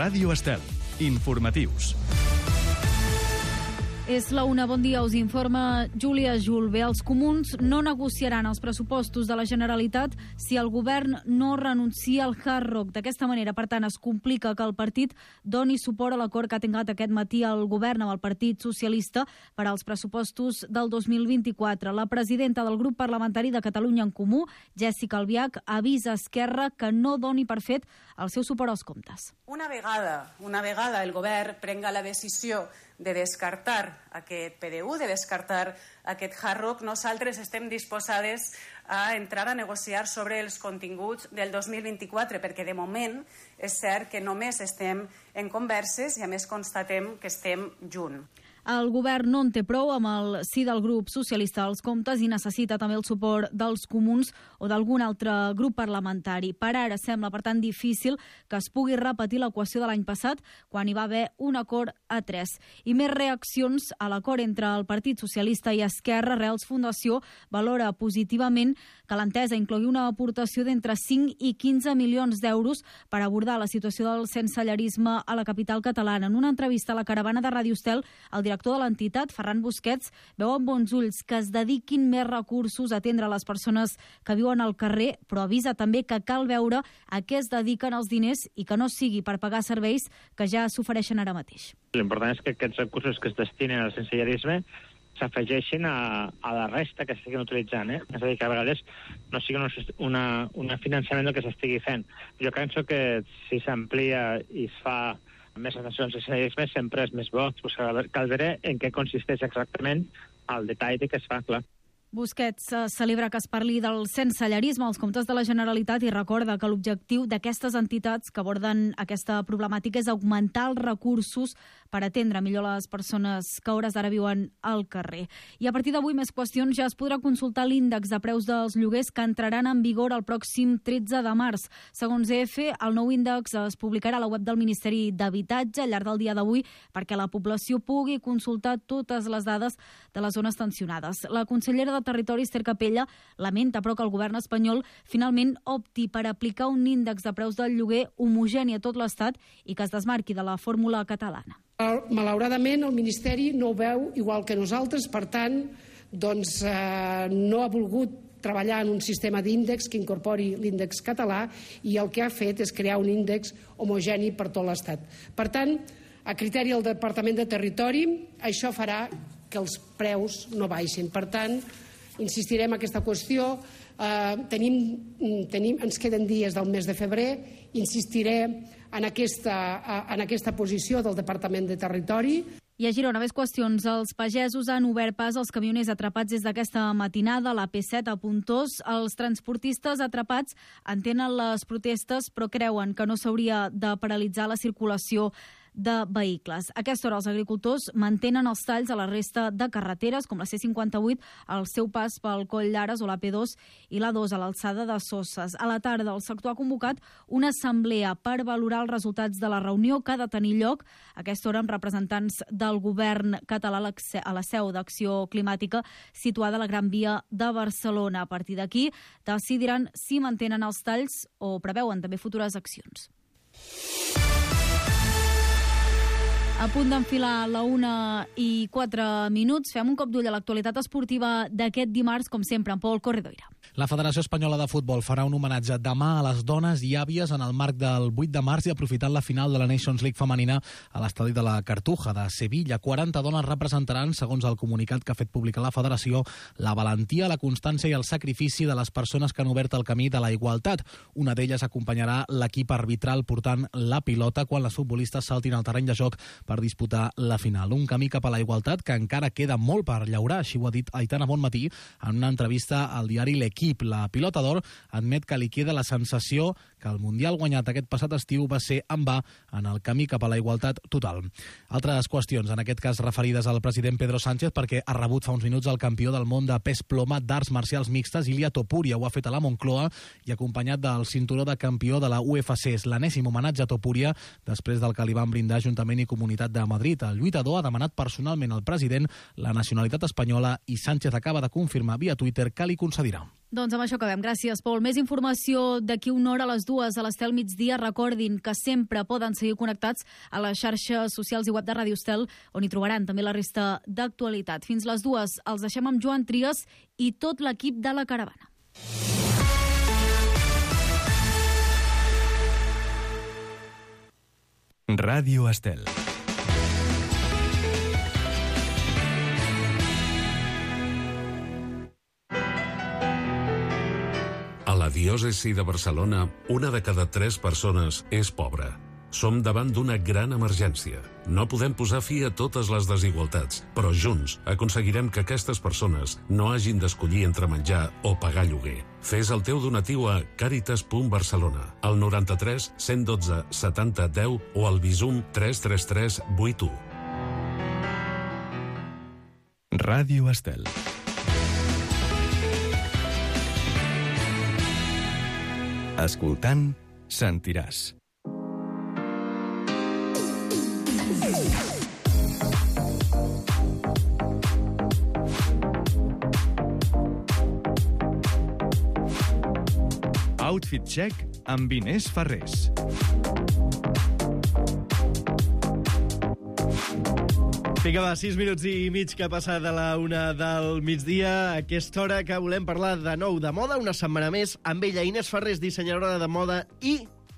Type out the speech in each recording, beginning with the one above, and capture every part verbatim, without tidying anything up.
Ràdio Estel. Informatius. És la una, bon dia, us informa Júlia Julve. Els comuns no negociaran els pressupostos de la Generalitat si el govern no renuncia al Hard Rock. D'aquesta manera, per tant, es complica que el partit doni suport a l'acord que ha tingut aquest matí el govern amb el Partit Socialista per als pressupostos del dos mil vint-i-quatre. La presidenta del grup parlamentari de Catalunya en Comú, Jèssica Albiach, avisa a Esquerra que no doni per fet el seu suport als comptes. Una vegada, una vegada el govern prenga la decisió de descartar aquest P D U, de descartar aquest Hard Rock, nosaltres estem disposades a entrar a negociar sobre els continguts del dos mil vint-i-quatre, perquè de moment és cert que només estem en converses i a més constatem que estem junts. El govern no en té prou amb el sí del grup socialista als comptes i necessita també el suport dels comuns o d'algun altre grup parlamentari. Per ara sembla, per tant, difícil que es pugui repetir l'equació de l'any passat, quan hi va haver un acord a tres. I més reaccions a l'acord entre el Partit Socialista i Esquerra. Reals Fundació valora positivament que l'entesa inclogui una aportació d'entre cinc i quinze milions d'euros per abordar la situació del sensellarisme a la capital catalana. En una entrevista a la caravana de Ràdio Estel, el director de l'entitat, Ferran Busquets, veu amb bons ulls que es dediquin més recursos a atendre les persones que viuen al carrer, però avisa també que cal veure a què es dediquen els diners i que no sigui per pagar serveis que ja s'ofereixen ara mateix. L'important és que aquests recursos que es destinen al sensellarisme s'afegeixin a, a la resta que s'estiguin utilitzant, eh? És a dir, que a vegades no sigui un una finançament del que s'estigui fent. Jo penso que si s'amplia i es fa més atencions al sensellarisme sempre és més bo. Pues cal veure en què consisteix exactament el detall de què es fa, clar. Busquets celebra que es parli del sensellarisme als comptes de la Generalitat i recorda que l'objectiu d'aquestes entitats que aborden aquesta problemàtica és augmentar els recursos per atendre millor les persones que a hores d'ara viuen al carrer. I a partir d'avui més qüestions, ja es podrà consultar l'índex de preus dels lloguers que entraran en vigor el pròxim tretze de març. Segons E F, el nou índex es publicarà a la web del Ministeri d'Habitatge al llarg del dia d'avui perquè la població pugui consultar totes les dades de les zones tensionades. La consellera de Territori, Esther Capella, lamenta però que el govern espanyol finalment opti per aplicar un índex de preus del lloguer homogeni a tot l'Estat i que es desmarqui de la fórmula catalana. Malauradament, el Ministeri no ho veu igual que nosaltres, per tant, doncs, eh, no ha volgut treballar en un sistema d'índex que incorpori l'índex català i el que ha fet és crear un índex homogeni per tot l'Estat. Per tant, a criteri del Departament de Territori, això farà que els preus no baixin. Per tant, insistirem en aquesta qüestió. Eh, tenim, tenim, ens queden dies del mes de febrer. Insistiré en aquesta, en aquesta posició del Departament de Territori. I a Girona, més qüestions. Els pagesos han obert pas als camioners atrapats des d'aquesta matinada a l'A P set a Pontós. Els transportistes atrapats entenen les protestes, però creuen que no s'hauria de paralitzar la circulació de vehicles. A aquesta hora els agricultors mantenen els talls a la resta de carreteres, com la C cinquanta-vuit, al seu pas pel Coll d'Ares o la P dos i la dos a l'alçada de Soses. A la tarda, el sector ha convocat una assemblea per valorar els resultats de la reunió que ha de tenir lloc a aquesta hora amb representants del govern català a la seu d'Acció Climàtica situada a la Gran Via de Barcelona. A partir d'aquí, decidiran si mantenen els talls o preveuen també futures accions. A punt d'enfilar la una i quatre minuts, fem un cop d'ull a l'actualitat esportiva d'aquest dimarts, com sempre, en Pol Corredoira. La Federació Espanyola de Futbol farà un homenatge demà a les dones i àvies en el marc del vuit de març i aprofitant la final de la Nations League femenina a l'estadi de la Cartuja de Sevilla. quaranta dones representaran, segons el comunicat que ha fet públic la Federació, la valentia, la constància i el sacrifici de les persones que han obert el camí de la igualtat. Una d'elles acompanyarà l'equip arbitral portant la pilota quan les futbolistes saltin al terreny de joc per disputar la final. Un camí cap a la igualtat que encara queda molt per llaurar, així ho ha dit Aitana Bonmatí en una entrevista al diari L'Equip. La pilota d'or admet que li queda la sensació que el Mundial guanyat aquest passat estiu va ser en va en el camí cap a la igualtat total. Altres qüestions, en aquest cas referides al president Pedro Sánchez, perquè ha rebut fa uns minuts el campió del món de pes ploma d'arts marcials mixtes, Ilia Topuria. Ho ha fet a la Moncloa i acompanyat del cinturó de campió de la U F C. És l'enèsim homenatge a Topuria després del que li van brindar Ajuntament i Comunitat de Madrid. El lluitador ha demanat personalment al president la nacionalitat espanyola i Sánchez acaba de confirmar via Twitter que li concedirà. Doncs amb això acabem. Gràcies, Pol. Més informació d'aquí una hora a les dues a l'Estel migdia. Recordin que sempre poden seguir connectats a les xarxes socials i web de Ràdio Estel, on hi trobaran també la resta d'actualitat. Fins les dues els deixem amb Joan Trias i tot l'equip de la caravana. Ràdio Estel. A la diòcesi de Barcelona, una de cada tres persones és pobra. Som davant d'una gran emergència. No podem posar fi a totes les desigualtats, però junts aconseguirem que aquestes persones no hagin d'escollir entre menjar o pagar lloguer. Fes el teu donatiu a càritas punt barcelona, al noranta-tres cent dotze setanta deu o al Bizum tres tres tres vuit u. Ràdio Estel. Escoltant, sentiràs. Outfit Check amb Inés Ferrés. Vinga, va, sis minuts i mig que ha passat a la una del migdia. A aquesta hora que volem parlar de nou de moda, una setmana més, amb ella, Inés Ferrés, dissenyadora de moda i...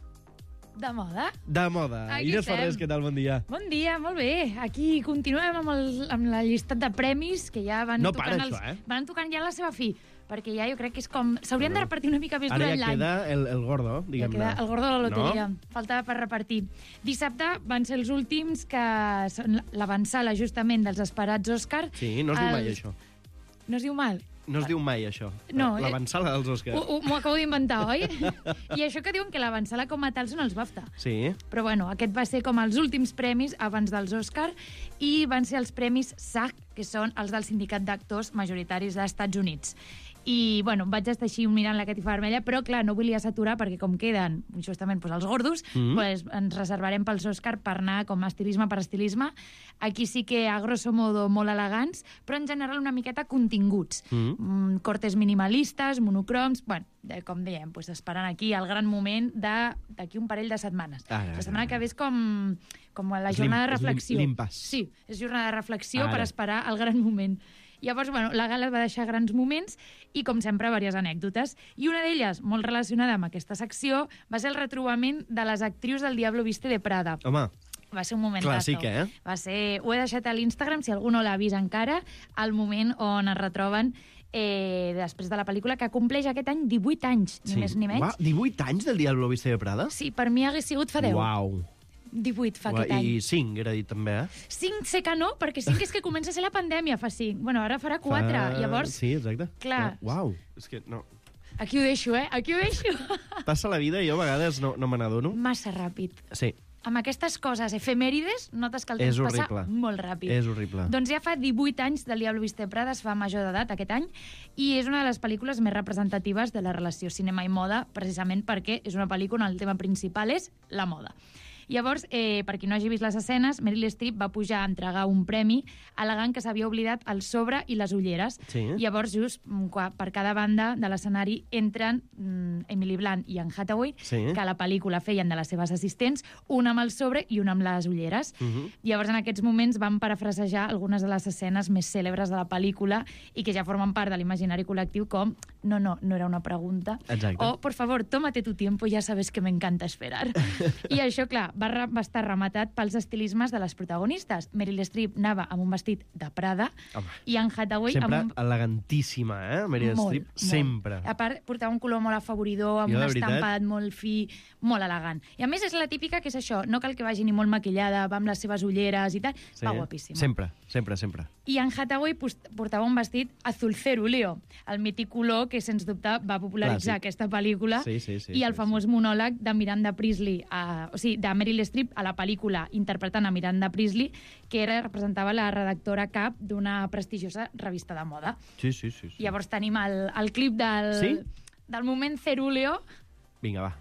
De moda? De moda. Aquí Inés estem. Ferrés, què tal? Bon dia. Bon dia, molt bé. Aquí continuem amb, el, amb la llistat de premis, que ja van No tocant para, els, això, eh? van tocant ja la seva fi, perquè ja jo crec que és com... S'haurien de repartir una mica més Ara durant ja l'any. queda el, el gordo, Ja diguem-ne. queda el gordo de la loteria. No? Falta per repartir. Dissabte van ser els últims que són l'avançala justament dels esperats Òscar. Sí, no es diu mai Els- això. No es diu mal? No es diu mai això. No, eh, L'avançala dels Oscars. Ho- ho- M'ho acabo d'inventar, oi? I això que diuen que l'avançala com a tal són els BAFTA. Sí. Però bueno, aquest va ser com els últims premis abans dels Òscar i van ser els premis S A G, que són els del Sindicat d'Actors Majoritaris dels Estats Units. I, bueno, vaig estar així mirant la catifa vermella, però, clar, no volia saturar perquè com queden justament doncs, els gordos, Mhm. pues, ens reservarem pels Òscar per anar com a estilisme per estilisme. Aquí sí que, a grosso modo, molt elegants, però en general una miqueta continguts. Mhm. Mm, cortes minimalistes, monocroms... Bueno, eh, com dèiem, pues, esperant aquí el gran moment de- d'aquí un parell de setmanes. Ara, La setmana ara. que ve és com, com la És jornada l'im- de és l'im- reflexió. l'impàs. Sí, és jornada de reflexió Ara. per esperar el gran moment. Llavors, bueno, la gala va deixar grans moments i, com sempre, diverses anècdotes. I una d'elles, molt relacionada amb aquesta secció, va ser el retrobament de les actrius del Diablo Viste de Prada. Home, Va ser un momentazo. Clàssic, eh? Va ser... Ho he deixat a l'Instagram, si algú no l'ha vist encara, el moment on es retroben eh, després de la pel·lícula, que compleix aquest any divuit anys, ni sí. més ni menys. Uau, divuit anys del Diablo Viste de Prada? Sí, per mi hagués sigut fa deu. Uau. divuit fa Uau, aquest any. I cinc, era dit també, eh? cinc sé que no, perquè cinc és que comença a ser la pandèmia, fa cinc. Bueno, ara farà quatre. Fa- Llavors, Sí, exacte. Clar. Uau, és que no... aquí ho deixo, eh? Aquí ho deixo. Passa la vida i jo a vegades no, no me n'adono. Massa ràpid. Sí, Amb aquestes coses efemèrides, notes que el És temps passa horrible. molt ràpid. és horrible. Doncs ja fa divuit anys del Diablo Viste Prada, es fa major d'edat aquest any, i és una de les pel·lícules més representatives de la relació cinema i moda, precisament perquè és una pel·lícula on el tema principal és la moda. Llavors, eh, per qui no hagi vist les escenes, Meryl Streep va pujar a entregar un premi al·legant que s'havia oblidat el sobre i les ulleres. Sí. Llavors, just mm, qua- per cada banda de l'escenari entren mm, Emily Blunt i Anne Hathaway, Sí. que a la pel·lícula feien de les seves assistents, una amb el sobre i una amb les ulleres. Mhm. Llavors, en aquests moments, van parafrasejar algunes de les escenes més cèlebres de la pel·lícula i que ja formen part de l'imaginari col·lectiu, com no, no, no era una pregunta. Exacte. O, por favor, tómate tu tiempo, ya sabes que me encanta esperar. I això, clar, va, re- va estar rematat pels estilismes de les protagonistes. Meryl Streep anava amb un vestit de Prada Home. i Anne Hathaway Sempre amb un... elegantíssima, eh? Meryl Molt, Streep, molt. sempre. A part, portava un color molt afavoridor, amb Jo, un de veritat. estampat molt fi, molt elegant. I a més és la típica que és això, no cal que vagi ni molt maquillada, va amb les seves ulleres i tal, va guapíssima. Sempre, sempre, sempre. I Anne Hathaway pos- portava un vestit azul cerúleo, el mític color que, sens dubte, va popularitzar Clàssic. aquesta pel·lícula, Sí, sí, sí, i el sí, famós monòleg de Miranda Priestley, a, o sigui, de Meryl Streep a la pel·lícula interpretant a Miranda Priestley, que era, representava la redactora cap d'una prestigiosa revista de moda. Sí, sí, sí. sí. Llavors tenim el, el clip del, Sí? del moment cerúleo. Vinga, va.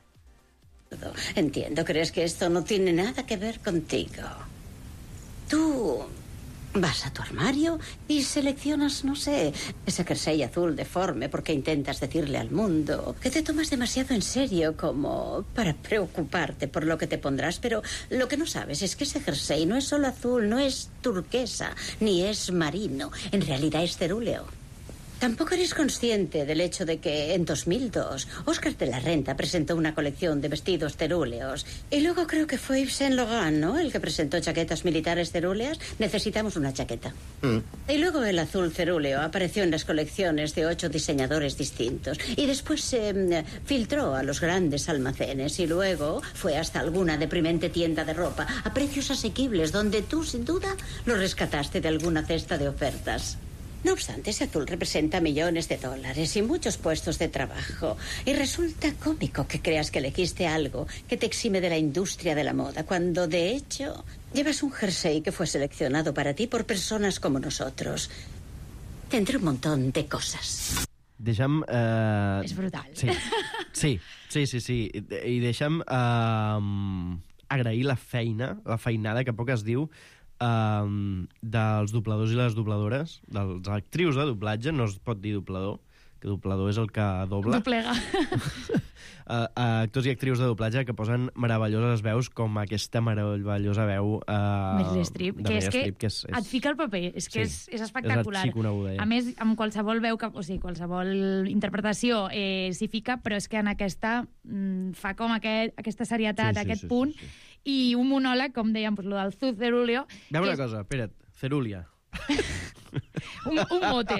Entiendo, crees que esto no tiene nada que ver contigo. Tú Vas a tu armario y seleccionas, no sé, ese jersey azul deforme porque intentas decirle al mundo que te tomas demasiado en serio como para preocuparte por lo que te pondrás, pero lo que no sabes es que ese jersey no es solo azul, no es turquesa, ni es marino, en realidad es cerúleo. Tampoco eres consciente del hecho de que en dos mil dos Oscar de la Renta presentó una colección de vestidos cerúleos. Y luego creo que fue Yves Saint Laurent, ¿no?, el que presentó chaquetas militares cerúleas. Necesitamos una chaqueta. Mm. Y luego el azul cerúleo apareció en las colecciones de ocho diseñadores distintos. Y después se eh, filtró a los grandes almacenes. Y luego fue hasta alguna deprimente tienda de ropa a precios asequibles, donde tú, sin duda, lo rescataste de alguna cesta de ofertas. No obstante, ese azul representa millones de dólares y muchos puestos de trabajo. Y resulta cómico que creas que elegiste algo que te exime de la industria de la moda, cuando, de hecho, llevas un jersey que fue seleccionado para ti por personas como nosotros. Entre un montón de coses. Deixa'm... Eh... És brutal. Sí, sí, sí, sí. sí. I, i deixa'm eh, agrair la feina, la feinada, que poc es diu, Um, dels dobladors i les dobladores, dels actrius de doblatge. No es pot dir doblador, que doblador és el que dobla. Doblega. uh, uh, actors i actrius de doblatge que posen meravelloses veus, com aquesta meravellosa veu uh, Meryl Streep, que és que, que és, és... et fica el paper, és que sí, és, és espectacular. És arxiconeguda, ja. A més, amb qualsevol veu, que, o sigui, qualsevol interpretació eh, s'hi fica, però és que en aquesta mm, fa com aquest, aquesta serietat, sí, sí, aquest sí, punt, sí, sí. I un monòleg, com dèiem, pues, lo del Zuz Cerúleo... Dame una és... cosa, espera't, cerúlia. un, un mote.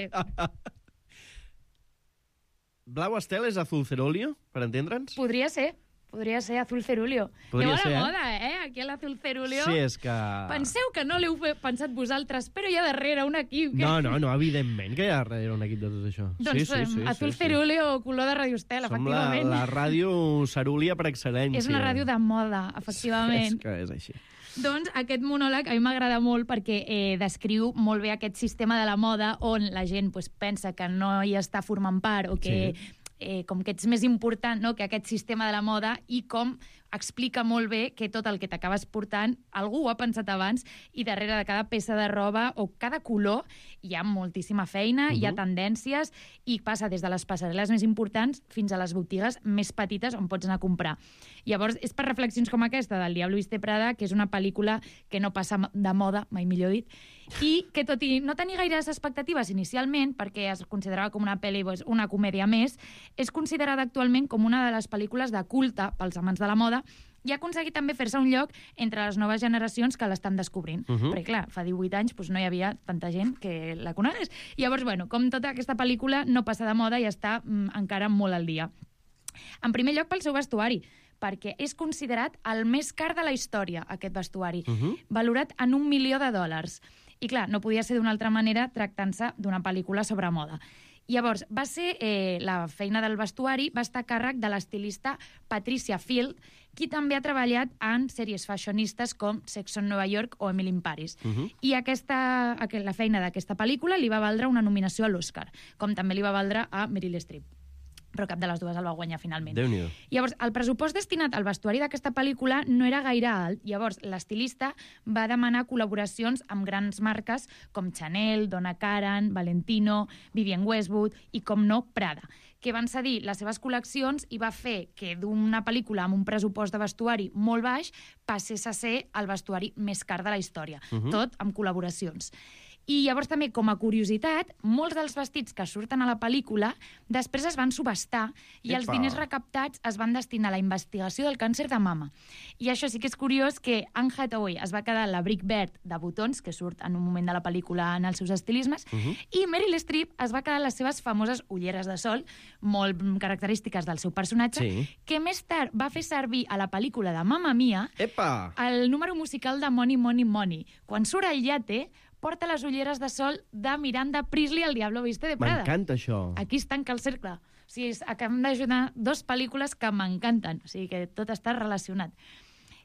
Blau estel és azul cerúleo, per entendre'ns? Podria ser. Podria ser azul cerúleo. Podria Lleva ser, la eh? moda, eh? Aquí a l'azul cerúleo. Sí, és que... Penseu que no l'heu pensat vosaltres, però hi ha darrere un equip. Que... No, no, no, evidentment que hi ha darrere un equip de tot això. Doncs sí, sí, sí, azul sí, cerúleo, sí. Color de Radio Estel, Som efectivament. la, la ràdio cerúlia per excel·lència. És una ràdio de moda, efectivament. És que és així. Doncs aquest monòleg a mi m'agrada molt perquè eh, descriu molt bé aquest sistema de la moda on la gent pues, pensa que no hi està formant part o que... Sí. Eh, com que ets més important, no?, que aquest sistema de la moda, i com explica molt bé que tot el que t'acabes portant algú ho ha pensat abans, i darrere de cada peça de roba o cada color hi ha moltíssima feina, uh-huh. hi ha tendències, i passa des de les passarel·les més importants fins a les botigues més petites on pots anar a comprar. Llavors, és per reflexions com aquesta del Diablo Viste Prada, que és una pel·lícula que no passa de moda, mai millor dit, i que tot i no tenir gaires expectatives inicialment, perquè es considerava com una pel·li, una comèdia més, és considerada actualment com una de les pel·lícules de culte pels amants de la moda, i ha aconseguit també fer-se un lloc entre les noves generacions que l'estan descobrint. Uh-huh. Perquè, clar, fa divuit anys doncs, no hi havia tanta gent que la conegués. Llavors, bueno, com tota aquesta pel·lícula no passa de moda i està mm, encara molt al dia. En primer lloc, pel seu vestuari, perquè és considerat el més car de la història, aquest vestuari, uh-huh. valorat en un milió de dòlars. I, clar, no podia ser d'una altra manera tractant-se d'una pel·lícula sobre moda. Llavors, va ser eh, la feina del vestuari va estar a càrrec de l'estilista Patricia Field, qui també ha treballat en sèries fashionistes com Sex on Nova York o Emily in Paris. Uh-huh. I aquesta, la feina d'aquesta pel·lícula li va valdre una nominació a l'Oscar, com també li va valdre a Meryl Streep. Però cap de les dues el va guanyar finalment. Déu-n'hi-do. Llavors, el pressupost destinat al vestuari d'aquesta pel·lícula no era gaire alt. Llavors, l'estilista va demanar col·laboracions amb grans marques com Chanel, Donna Karan, Valentino, Vivienne Westwood i, com no, Prada, que van cedir les seves col·leccions i va fer que d'una pel·lícula amb un pressupost de vestuari molt baix passés a ser el vestuari més car de la història, uh-huh. tot amb col·laboracions. I llavors també, com a curiositat, molts dels vestits que surten a la pel·lícula després es van subhastar i Epa. els diners recaptats es van destinar a la investigació del càncer de mama. I això sí que és curiós que Anne Hathaway es va quedar la Brick Bird de botons, que surt en un moment de la pel·lícula en els seus estilismes, uh-huh. i Meryl Streep es va quedar les seves famoses ulleres de sol, molt característiques del seu personatge, sí. que més tard va fer servir a la pel·lícula de Mamma Mia Epa. el número musical de Money, Money, Money. Quan surt el iate, porta les ulleres de sol de Miranda Priestly al Diablo Viste de Prada. M'encanta això. Aquí es tanca el cercle. O sigui, acabem d'ajudar dues pel·lícules que m'encanten. O sigui, que tot està relacionat.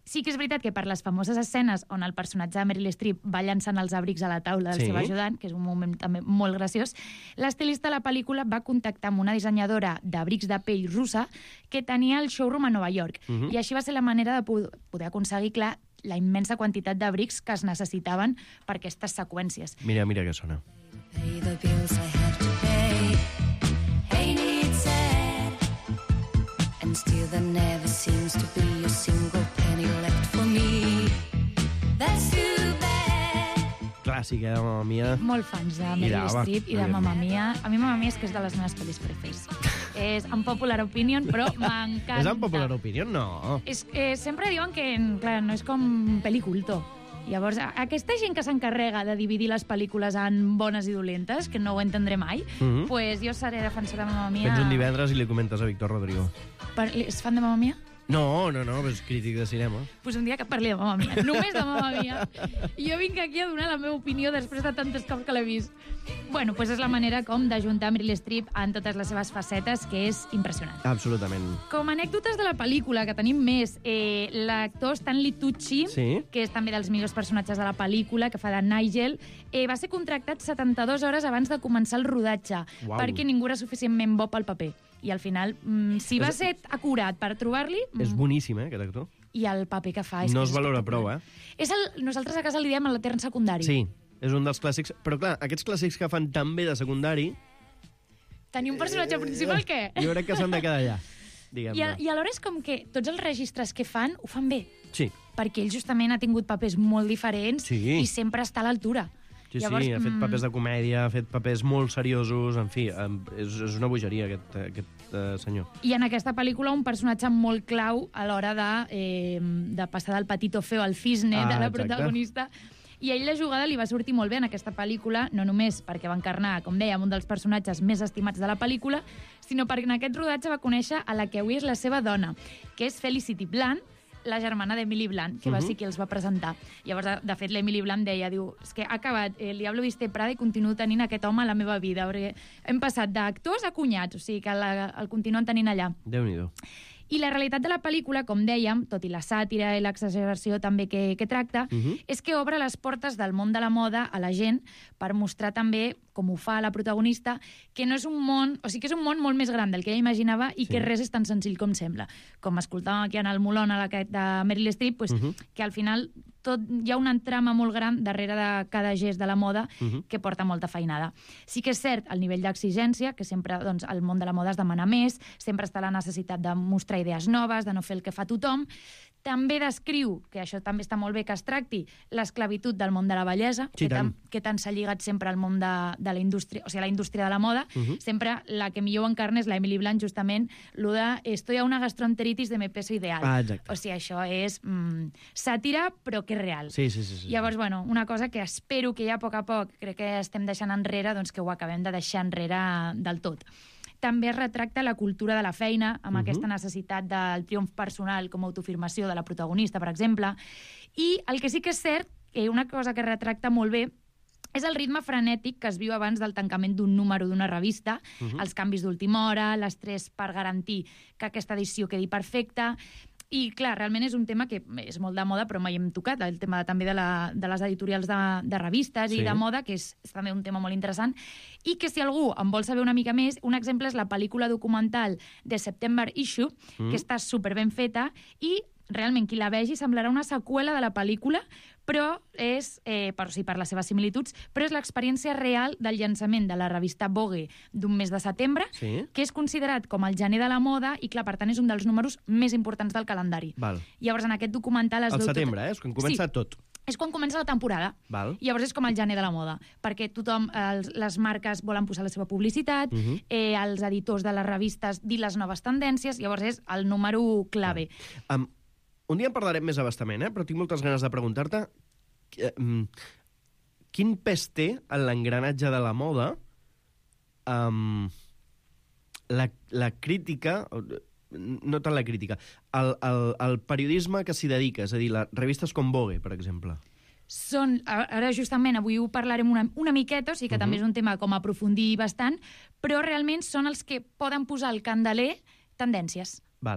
Sí que és veritat que per les famoses escenes on el personatge de Meryl Streep va llançant els abrics a la taula del Sí. seu ajudant, que és un moment també molt graciós, l'estilista de la pel·lícula va contactar amb una dissenyadora d'abrics de pell russa que tenia el showroom a Nova York. Mhm. I així va ser la manera de po- poder aconseguir, clar, la immensa quantitat d'abrics que es necessitaven per aquestes seqüències. Mira, mira que sona. Pay the bills I have to pay. Ain't it sad? And still there never seems to be a single penny left for me. That's too bad. Clàssica de Mamma Mia. Molt fans de I Meryl d'Ava, Streep i de evidentment. Mamma Mia. A mi Mamma Mia és que és de les meves pel·lis preferits. És un popular opinion, però m'encanta. És un popular opinion? No. És, eh, sempre diuen que, clar, no és com pel·liculto. Llavors, a- aquesta gent que s'encarrega de dividir les pel·lícules en bones i dolentes, que no ho entendré mai, Mhm. pues jo seré defensora de Mamma Mia. Vens un divendres i li comentes a Víctor Rodrigo. Per, és fan de Mamma Mia? No, no, no, és crític de cinema. Pues un dia que parli de Mamma Mia, només de Mamma Mia. I jo vinc aquí a donar la meva opinió després de tantes cops que l'he vist. Bueno, pues és la manera com d'ajuntar Meryl Streep en totes les seves facetes, que és impressionant. Absolutament. Com a anècdotes de la pel·lícula, que tenim més, eh, l'actor Stanley Tucci, Sí. que és també dels millors personatges de la pel·lícula, que fa de Nigel, eh, va ser contractat setanta-dues hores abans de començar el rodatge, Uau. perquè ningú era suficientment bo pel paper. I al final, mm, si va És- ser acurat per trobar-li, mm, És boníssim, eh, aquest actor. i el paper que fa... És No que es és valora espectacular. prou, eh? És el, nosaltres a casa li diem l'etern secundari. Sí, és un dels clàssics. Però clar, aquests clàssics que fan tan bé de secundari... Tenir un personatge principal, què? Jo crec que s'han de quedar allà, I, diguem-ne. a, I alhora és com que tots els registres que fan ho fan bé, Sí, perquè ell justament ha tingut papers molt diferents Sí. i sempre està a l'altura. sí, Llavors, sí, ha fet mm, papers de comèdia, ha fet papers molt seriosos, en fi, em, és, és una bogeria aquest, aquest uh, senyor. I en aquesta pel·lícula un personatge molt clau a l'hora de, eh, de passar del patito feo al cisne Ah, de la exacte. protagonista. I a ell la jugada li va sortir molt bé en aquesta pel·lícula, no només perquè va encarnar, com dèiem, un dels personatges més estimats de la pel·lícula, sinó perquè en aquest rodatge va conèixer a la que avui és la seva dona, que és Felicity Blunt, la germana d'Emily Blunt, que va Mhm. ser qui els va presentar. Llavors, de, de fet, l'Emily Blunt deia, diu, és que ha acabat El Diablo Viste Prada i continuo tenint aquest home a la meva vida, perquè hem passat d'actors a cunyats, o sigui que la, el continuen tenint allà. Déu-n'hi-do. I la realitat de la pel·lícula, com dèiem, tot i la sàtira i l'exageració també que, que tracta, Mhm. és que obre les portes del món de la moda a la gent per mostrar també, com ho fa la protagonista, que no és un món, o sigui que és un món molt més gran del que ella imaginava i Sí. que res és tan senzill com sembla. Com escoltàvem aquí en el Molon, a la que- de Meryl Streep, pues, Mhm. que al final tot, hi ha una trama molt gran darrere de cada gest de la moda Mhm. que porta molta feinada. Sí que és cert el nivell d'exigència, que sempre doncs, el món de la moda es demana més, sempre està la necessitat de mostrar idees noves, de no fer el que fa tothom. També descriu, que això també està molt bé que es tracti, l'esclavitud del món de la bellesa, Sí, que, tant. tan, que tant s'ha lligat sempre al món de, de la indústria, o sigui, a la indústria de la moda. Mhm. Sempre la que millor ho encarna és la Emily Blunt, justament, lo de estoy a una gastroenteritis de mi peso ideal. Ah, exacte. O sigui, això és mm, sàtira, però que és real. Sí, sí, sí. sí. Llavors, bueno, una cosa que espero que ja a poc a poc crec que estem deixant enrere, doncs que ho acabem de deixar enrere del tot. També es retracta la cultura de la feina, amb Mhm. aquesta necessitat del triomf personal com a autoafirmació de la protagonista, per exemple. I el que sí que és cert, que una cosa que retracta molt bé, és el ritme frenètic que es viu abans del tancament d'un número d'una revista, Mhm. els canvis d'última hora, l'estrès per garantir que aquesta edició quedi perfecta. I, clar, realment és un tema que és molt de moda, però mai hem tocat, el tema també de, la, de les editorials de, de revistes Sí. i de moda, que és, és també un tema molt interessant, i que si algú en vol saber una mica més, un exemple és la pel·lícula documental de September Issue, Mm. que està super ben feta, i realment qui la vegi semblarà una seqüela de la pel·lícula, però és, eh, per, o sigui, per les seves similituds, però és l'experiència real del llançament de la revista Vogue d'un mes de setembre, Sí? que és considerat com el gener de la moda i, clar, per tant, és un dels números més importants del calendari. Val. Llavors, en aquest documental es Al veu tot- setembre, eh? És quan comença Sí. tot. És quan comença la temporada. Val. Llavors és com el gener de la moda, perquè tothom, els, les marques volen posar la seva publicitat, Mhm. eh, els editors de les revistes dir les noves tendències, llavors és el número clave. Um, un dia en parlarem més abastament, eh? Però tinc moltes ganes de preguntar-te eh, um, quin pes té en l'engranatge de la moda um, la, la crítica, no tant la crítica, el, el, el periodisme que s'hi dedica, és a dir, les revistes com Vogue, per exemple. Són, ara justament avui ho parlarem una, una miqueta, o sigui que Mhm. també és un tema com a aprofundir bastant, però realment són els que poden posar al candeler tendències. Val.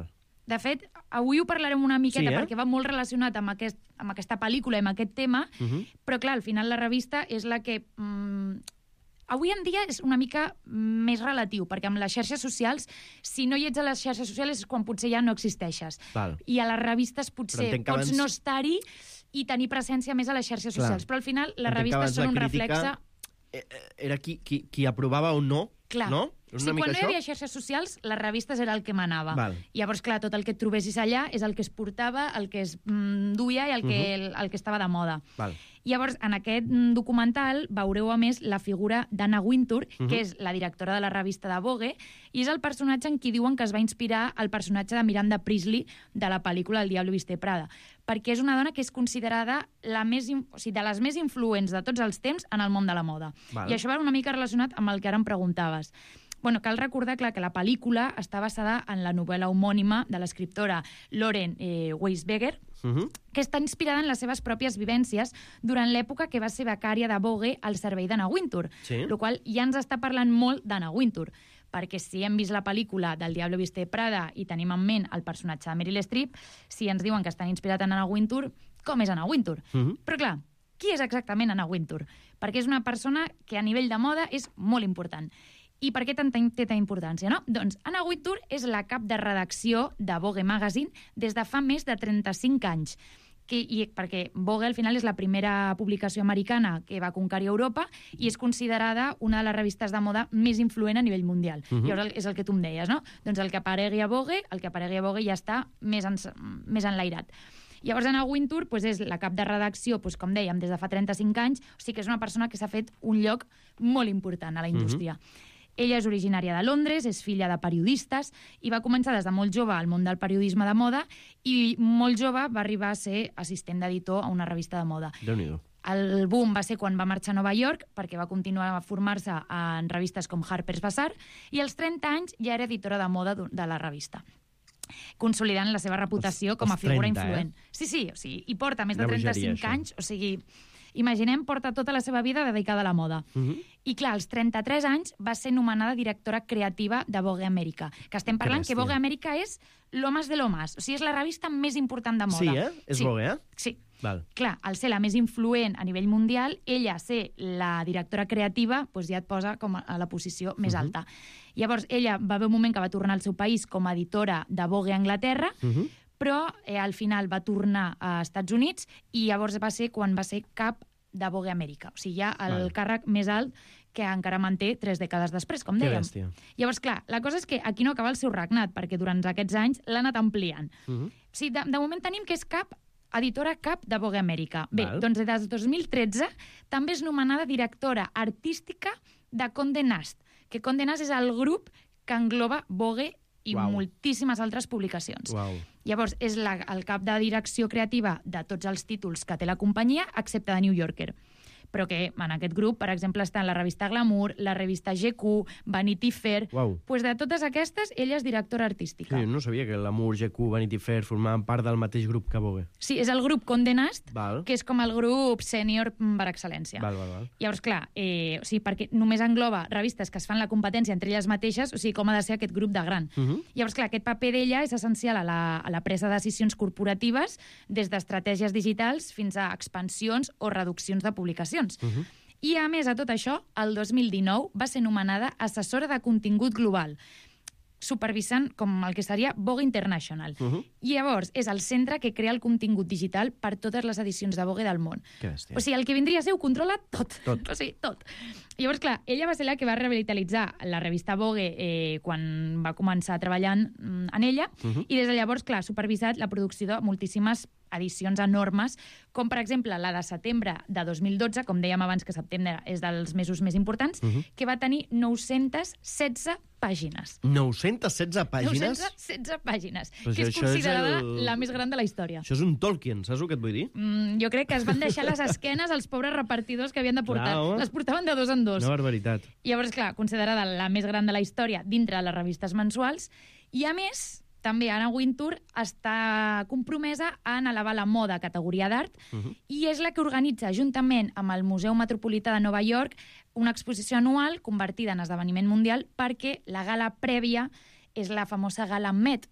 De fet, avui ho parlarem una miqueta Sí, eh? perquè va molt relacionat amb, aquest, amb aquesta pel·lícula i amb aquest tema, Uh -huh. però clar, al final la revista és la que... Mm, avui en dia és una mica més relatiu, perquè amb les xarxes socials, si no hi ets a les xarxes socials és quan potser ja no existeixes. Val. I a les revistes potser entenc que pots abans- no estar-hi i tenir presència més a les xarxes Clar. socials. Però al final les Entenc que revistes abans són la un crítica reflexe... eh, era qui, qui, qui aprovava o no, Clar. no? És Sí, una mica quan no hi això? havia xarxes socials, les revistes era el que manava. Val. Llavors, clar, tot el que et trobessis allà és el que es portava, el que es mm, duia i el que, Mhm. el, el que estava de moda. Val. Llavors, en aquest mm, documental veureu, a més, la figura d'Anna Wintour, Mhm. que és la directora de la revista de Vogue, i és el personatge en qui diuen que es va inspirar el personatge de Miranda Priestly de la pel·lícula El Diablo Viste Prada, perquè és una dona que és considerada la més, in- o sigui, de les més influents de tots els temps en el món de la moda. Val. I això va una mica relacionat amb el que ara em preguntaves. Bueno, cal recordar, clar, que la pel·lícula està basada en la novel·la homònima de l'escriptora Lauren eh, Weisberger, Uh -huh. que està inspirada en les seves pròpies vivències durant l'època que va ser becària de Vogue al servei d'Anna Wintour, Sí. el qual ja ens està parlant molt d'Anna Wintour, perquè si hem vist la pel·lícula del Diablo Viste Prada i tenim en ment el personatge de Meryl Streep, si ens diuen que estan inspirat en Anna Wintour, com és Anna Wintour? Uh -huh. Però clar, qui és exactament Anna Wintour? Perquè és una persona que a nivell de moda és molt important. I per què tanta, té tanta importància, no? Doncs Anna Wintour és la cap de redacció de Vogue Magazine des de fa més de trenta-cinc anys. Que, i perquè Vogue al final és la primera publicació americana que va conquerir Europa i és considerada una de les revistes de moda més influent a nivell mundial. Mhm. Llavors el- és el que tu em deies, no? Doncs el que aparegui a Vogue, el que aparegui a Vogue ja està més, en, més enlairat. Llavors, Anna Wintour pues, és la cap de redacció, pues, com dèiem, des de fa trenta-cinc anys, o sigui que és una persona que s'ha fet un lloc molt important a la indústria. Mm-hmm. Ella és originària de Londres, és filla de periodistes i va començar des de molt jove al món del periodisme de moda i molt jove va arribar a ser assistent d'editor a una revista de moda. Déu-n'hi-do. El boom va ser quan va marxar a Nova York, perquè va continuar a formar-se en revistes com Harper's Bazaar, i als trenta anys ja era editora de moda de la revista, consolidant la seva reputació com a als figura trenta, influent. Eh? Sí, sí, o sigui, i porta més de Una bogeria, trenta-cinc això. anys, o sigui, imaginem, porta tota la seva vida dedicada a la moda. Uh -huh. I clar, als trenta-tres anys va ser nomenada directora creativa de Vogue Amèrica, que estem parlant que, bèstia. Vogue Amèrica és lo más de lo más, o sigui, és la revista més important de moda. Sí, eh? És sí. Vogue, eh? Sí. Val. Clar, al ser la més influent a nivell mundial, ella ser la directora creativa doncs ja et posa com a la posició més Uh-huh. alta. Llavors, ella va haver un moment que va tornar al seu país com a editora de Vogue a Anglaterra, Uh -huh. però eh, al final va tornar a Estats Units i llavors va ser quan va ser cap de Vogue Amèrica. O sigui, ja el Val. càrrec més alt que encara manté tres dècades després, com Que dèiem. bèstia. Llavors, clar, la cosa és que aquí no acaba el seu regnat, perquè durant aquests anys l'ha anat ampliant. Uh -huh. O sigui, de, de moment tenim que és cap editora cap de Vogue Amèrica. Bé, Val. doncs des del dos mil tretze també és nomenada directora artística de Condé Nast, que Condé Nast és el grup que engloba Vogue i Uau. moltíssimes altres publicacions. Uau. Llavors, és la, el cap de direcció creativa de tots els títols que té la companyia, excepte de New Yorker. Però que en aquest grup, per exemple, estan la revista Glamour, la revista G Q, Vanity Fair... Uau. Pues de totes aquestes, ella és directora artística. Sí, no sabia que l'Amour, G Q, Vanity Fair formaven part del mateix grup que Vogue. Sí, és el grup Condé Nast, Val. que és com el grup sènior per excel·lència. Val, val, val. Llavors, clar, eh, o sigui, perquè només engloba revistes que es fan la competència entre elles mateixes, o sigui, com ha de ser aquest grup de gran. Uh -huh. Llavors, clar, aquest paper d'ella és essencial a la, a la presa de decisions corporatives, des d'estratègies digitals fins a expansions o reduccions de publicacions. Uh -huh. I, a més, a tot això, el dos mil dinou va ser nomenada assessora de contingut global, supervisant com el que seria Vogue International. Uh -huh. I llavors és el centre que crea el contingut digital per totes les edicions de Vogue del món. Que bèstia. O sigui, el que vindria a ser ho controla tot. Tot. O sigui, tot. Llavors, clar, ella va ser la que va revitalitzar la revista Vogue eh, quan va començar treballant mm, en ella, Uh -huh. i des de llavors, clar, ha supervisat la producció de moltíssimes edicions enormes, com per exemple la de setembre de dos mil dotze, com dèiem abans que setembre és dels mesos més importants, Uh -huh. que va tenir nou-centes setze pàgines. nou-centes setze pàgines? nou-centes setze pàgines, Pues que és això és considerada el- la més gran de la història. Això és un Tolkien, saps el que et vull dir? Mm, jo crec que es van deixar les esquenes als pobres repartidors que havien de portar. Clar, home. Les portaven de dos en dos. Una barbaritat. Llavors, clar, considerada la més gran de la història dintre de les revistes mensuals, i a més, també Anna Wintour està compromesa en elevar la moda a categoria d'art, Uh -huh. i és la que organitza, juntament amb el Museu Metropolità de Nova York, una exposició anual convertida en esdeveniment mundial perquè la gala prèvia és la famosa gala Met,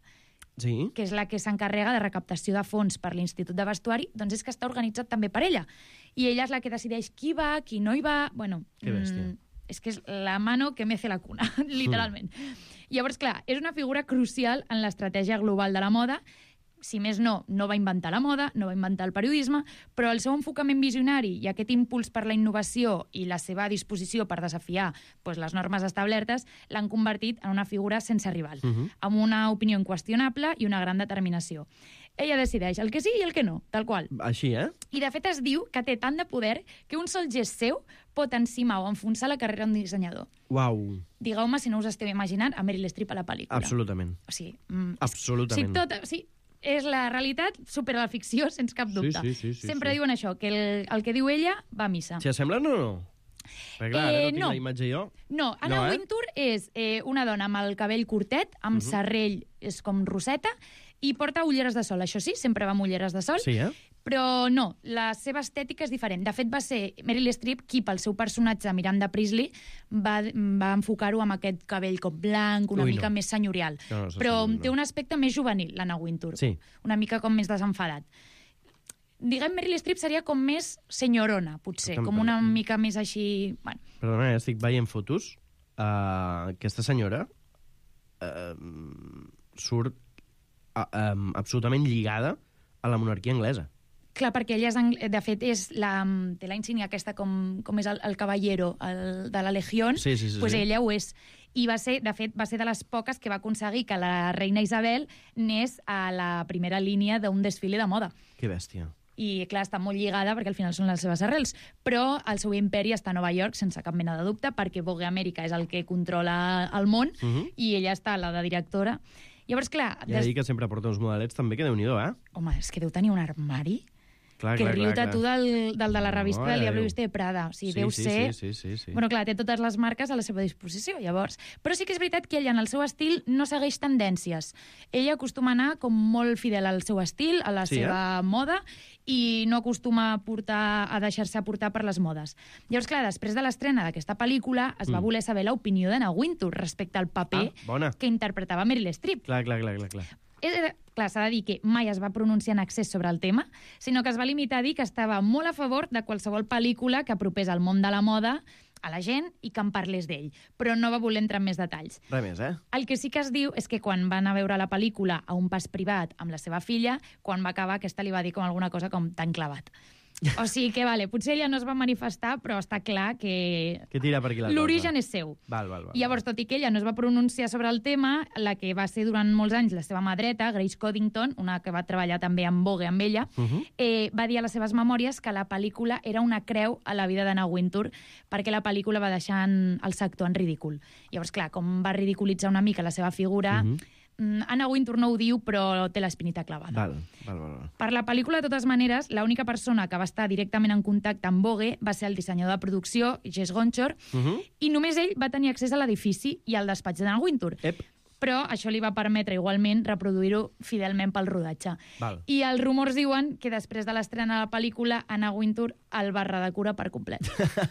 sí. que és la que s'encarrega de recaptació de fons per l'Institut de Vestuari, doncs és que està organitzat també per ella. I ella és la que decideix qui va, qui no hi va... Bueno, que bèstia. Mm, és que és la mano que mece la cuna, literalment. Mm. Llavors, clar, és una figura crucial en l'estratègia global de la moda. Si més no, no va inventar la moda, no va inventar el periodisme, però el seu enfocament visionari i aquest impuls per la innovació i la seva disposició per desafiar doncs, les normes establertes l'han convertit en una figura sense rival, uh -huh. amb una opinió inqüestionable i una gran determinació. Ella decideix el que sí i el que no, tal qual. Així, eh? I, de fet, es diu que té tant de poder que un sol gest seu pot encimar o enfonsar la carrera d'un dissenyador. Uau. Digueu-me si no us esteu imaginant a Meryl Streep a la pel·lícula. Absolutament. O sigui, mm, Absolutament. O sigui, tot, o sigui, és la realitat, supera la ficció, sense cap dubte. Sí, sí, sí, sí, Sempre sí. diuen això, que el, el que diu ella va a missa. S'hi assemblen o no? Perquè clar, Eh, ara no tinc no. la imatge jo. No, Anna No, eh? Wintour és eh, una dona amb el cabell curtet, amb Mhm. serrell, és com roseta, i porta ulleres de sol. Això sí, sempre va amb ulleres de sol. Sí, eh? Però no, la seva estètica és diferent. De fet, va ser Meryl Streep qui, pel seu personatge Miranda Priestley, va, va enfocar-ho amb aquest cabell com blanc, una Ui, mica no. més senyorial. No, no, això Però sí, no. té un aspecte més juvenil, l'Anna Wintour. Sí. Una mica com més desenfadat. Diguem, Meryl Streep seria com més senyorona, potser, Tam- com una mica més així... Bueno, Perdona, eh, estic veient fotos. Uh, aquesta senyora uh, surt uh, um, absolutament lligada a la monarquia anglesa. clar, perquè ella, és, ang- de fet, és la, té la insígnia aquesta com, com és el, el caballero el, de la Legión, Sí, sí, sí, pues sí. ella ho és. I va ser, de fet, va ser de les poques que va aconseguir que la reina Isabel anés a la primera línia d'un desfile de moda. Que bèstia. I, clar, està molt lligada perquè al final són les seves arrels, però el seu imperi està a Nova York sense cap mena de dubte perquè Vogue Amèrica és el que controla el món Uh -huh. i ella està a la de directora. Llavors, clar... I des... dir que sempre porta uns modelets també, que déu-n'hi-do, eh? Home, és que deu tenir un armari... Clar, que clar, riu-te clar, tu del, del de la revista No, del ja Diablo diu. Viste de Prada. O sigui, Sí, deu sí, ser... sí, sí, sí, sí. Bueno, clar, té totes les marques a la seva disposició, llavors. Però sí que és veritat que ella, en el seu estil, no segueix tendències. Ella acostuma a anar com molt fidel al seu estil, a la Sí, seva eh? moda, i no acostuma a, portar, a deixar-se portar per les modes. Llavors, clar, després de l'estrena d'aquesta pel·lícula, es va Mm. voler saber l'opinió d'Anna Wintour respecte al paper Ah, bona. que interpretava Meryl Streep. Clar, clar, clar, clar, clar. Eh, clar, s'ha de dir que mai es va pronunciar en excés sobre el tema, sinó que es va limitar a dir que estava molt a favor de qualsevol pel·lícula que apropés al món de la moda a la gent i que en parlés d'ell, però no va voler entrar en més detalls. Res més, eh? El que sí que es diu és que quan van a veure la pel·lícula a un pas privat amb la seva filla, quan va acabar aquesta li va dir com alguna cosa com tan clavat. O sigui que, vale, potser ella no es va manifestar, però està clar que Que tira per aquí la cosa. l'origen és seu. Val, val, val. I llavors, tot i que ella no es va pronunciar sobre el tema, la que va ser durant molts anys la seva mà dreta, Grace Coddington, una que va treballar també amb Vogue, amb ella, Uh -huh. eh, va dir a les seves memòries que la pel·lícula era una creu a la vida d'Anna Wintour perquè la pel·lícula va deixar en, el sector en ridícul. Llavors, clar, com va ridiculitzar una mica la seva figura, Uh -huh. mm, Anna Wintour no ho diu, però té l'espinita clavada. Val, val, val, val. Per la pel·lícula, de totes maneres, l'única persona que va estar directament en contacte amb Vogue va ser el dissenyador de producció, Jess Gonchor, Uh -huh. i només ell va tenir accés a l'edifici i al despatx d'Anna Wintour. Ep. Però això li va permetre igualment reproduir-ho fidelment pel rodatge. Val. I els rumors diuen que després de l'estrena de la pel·lícula, Anna Wintour el va redecorar per complet.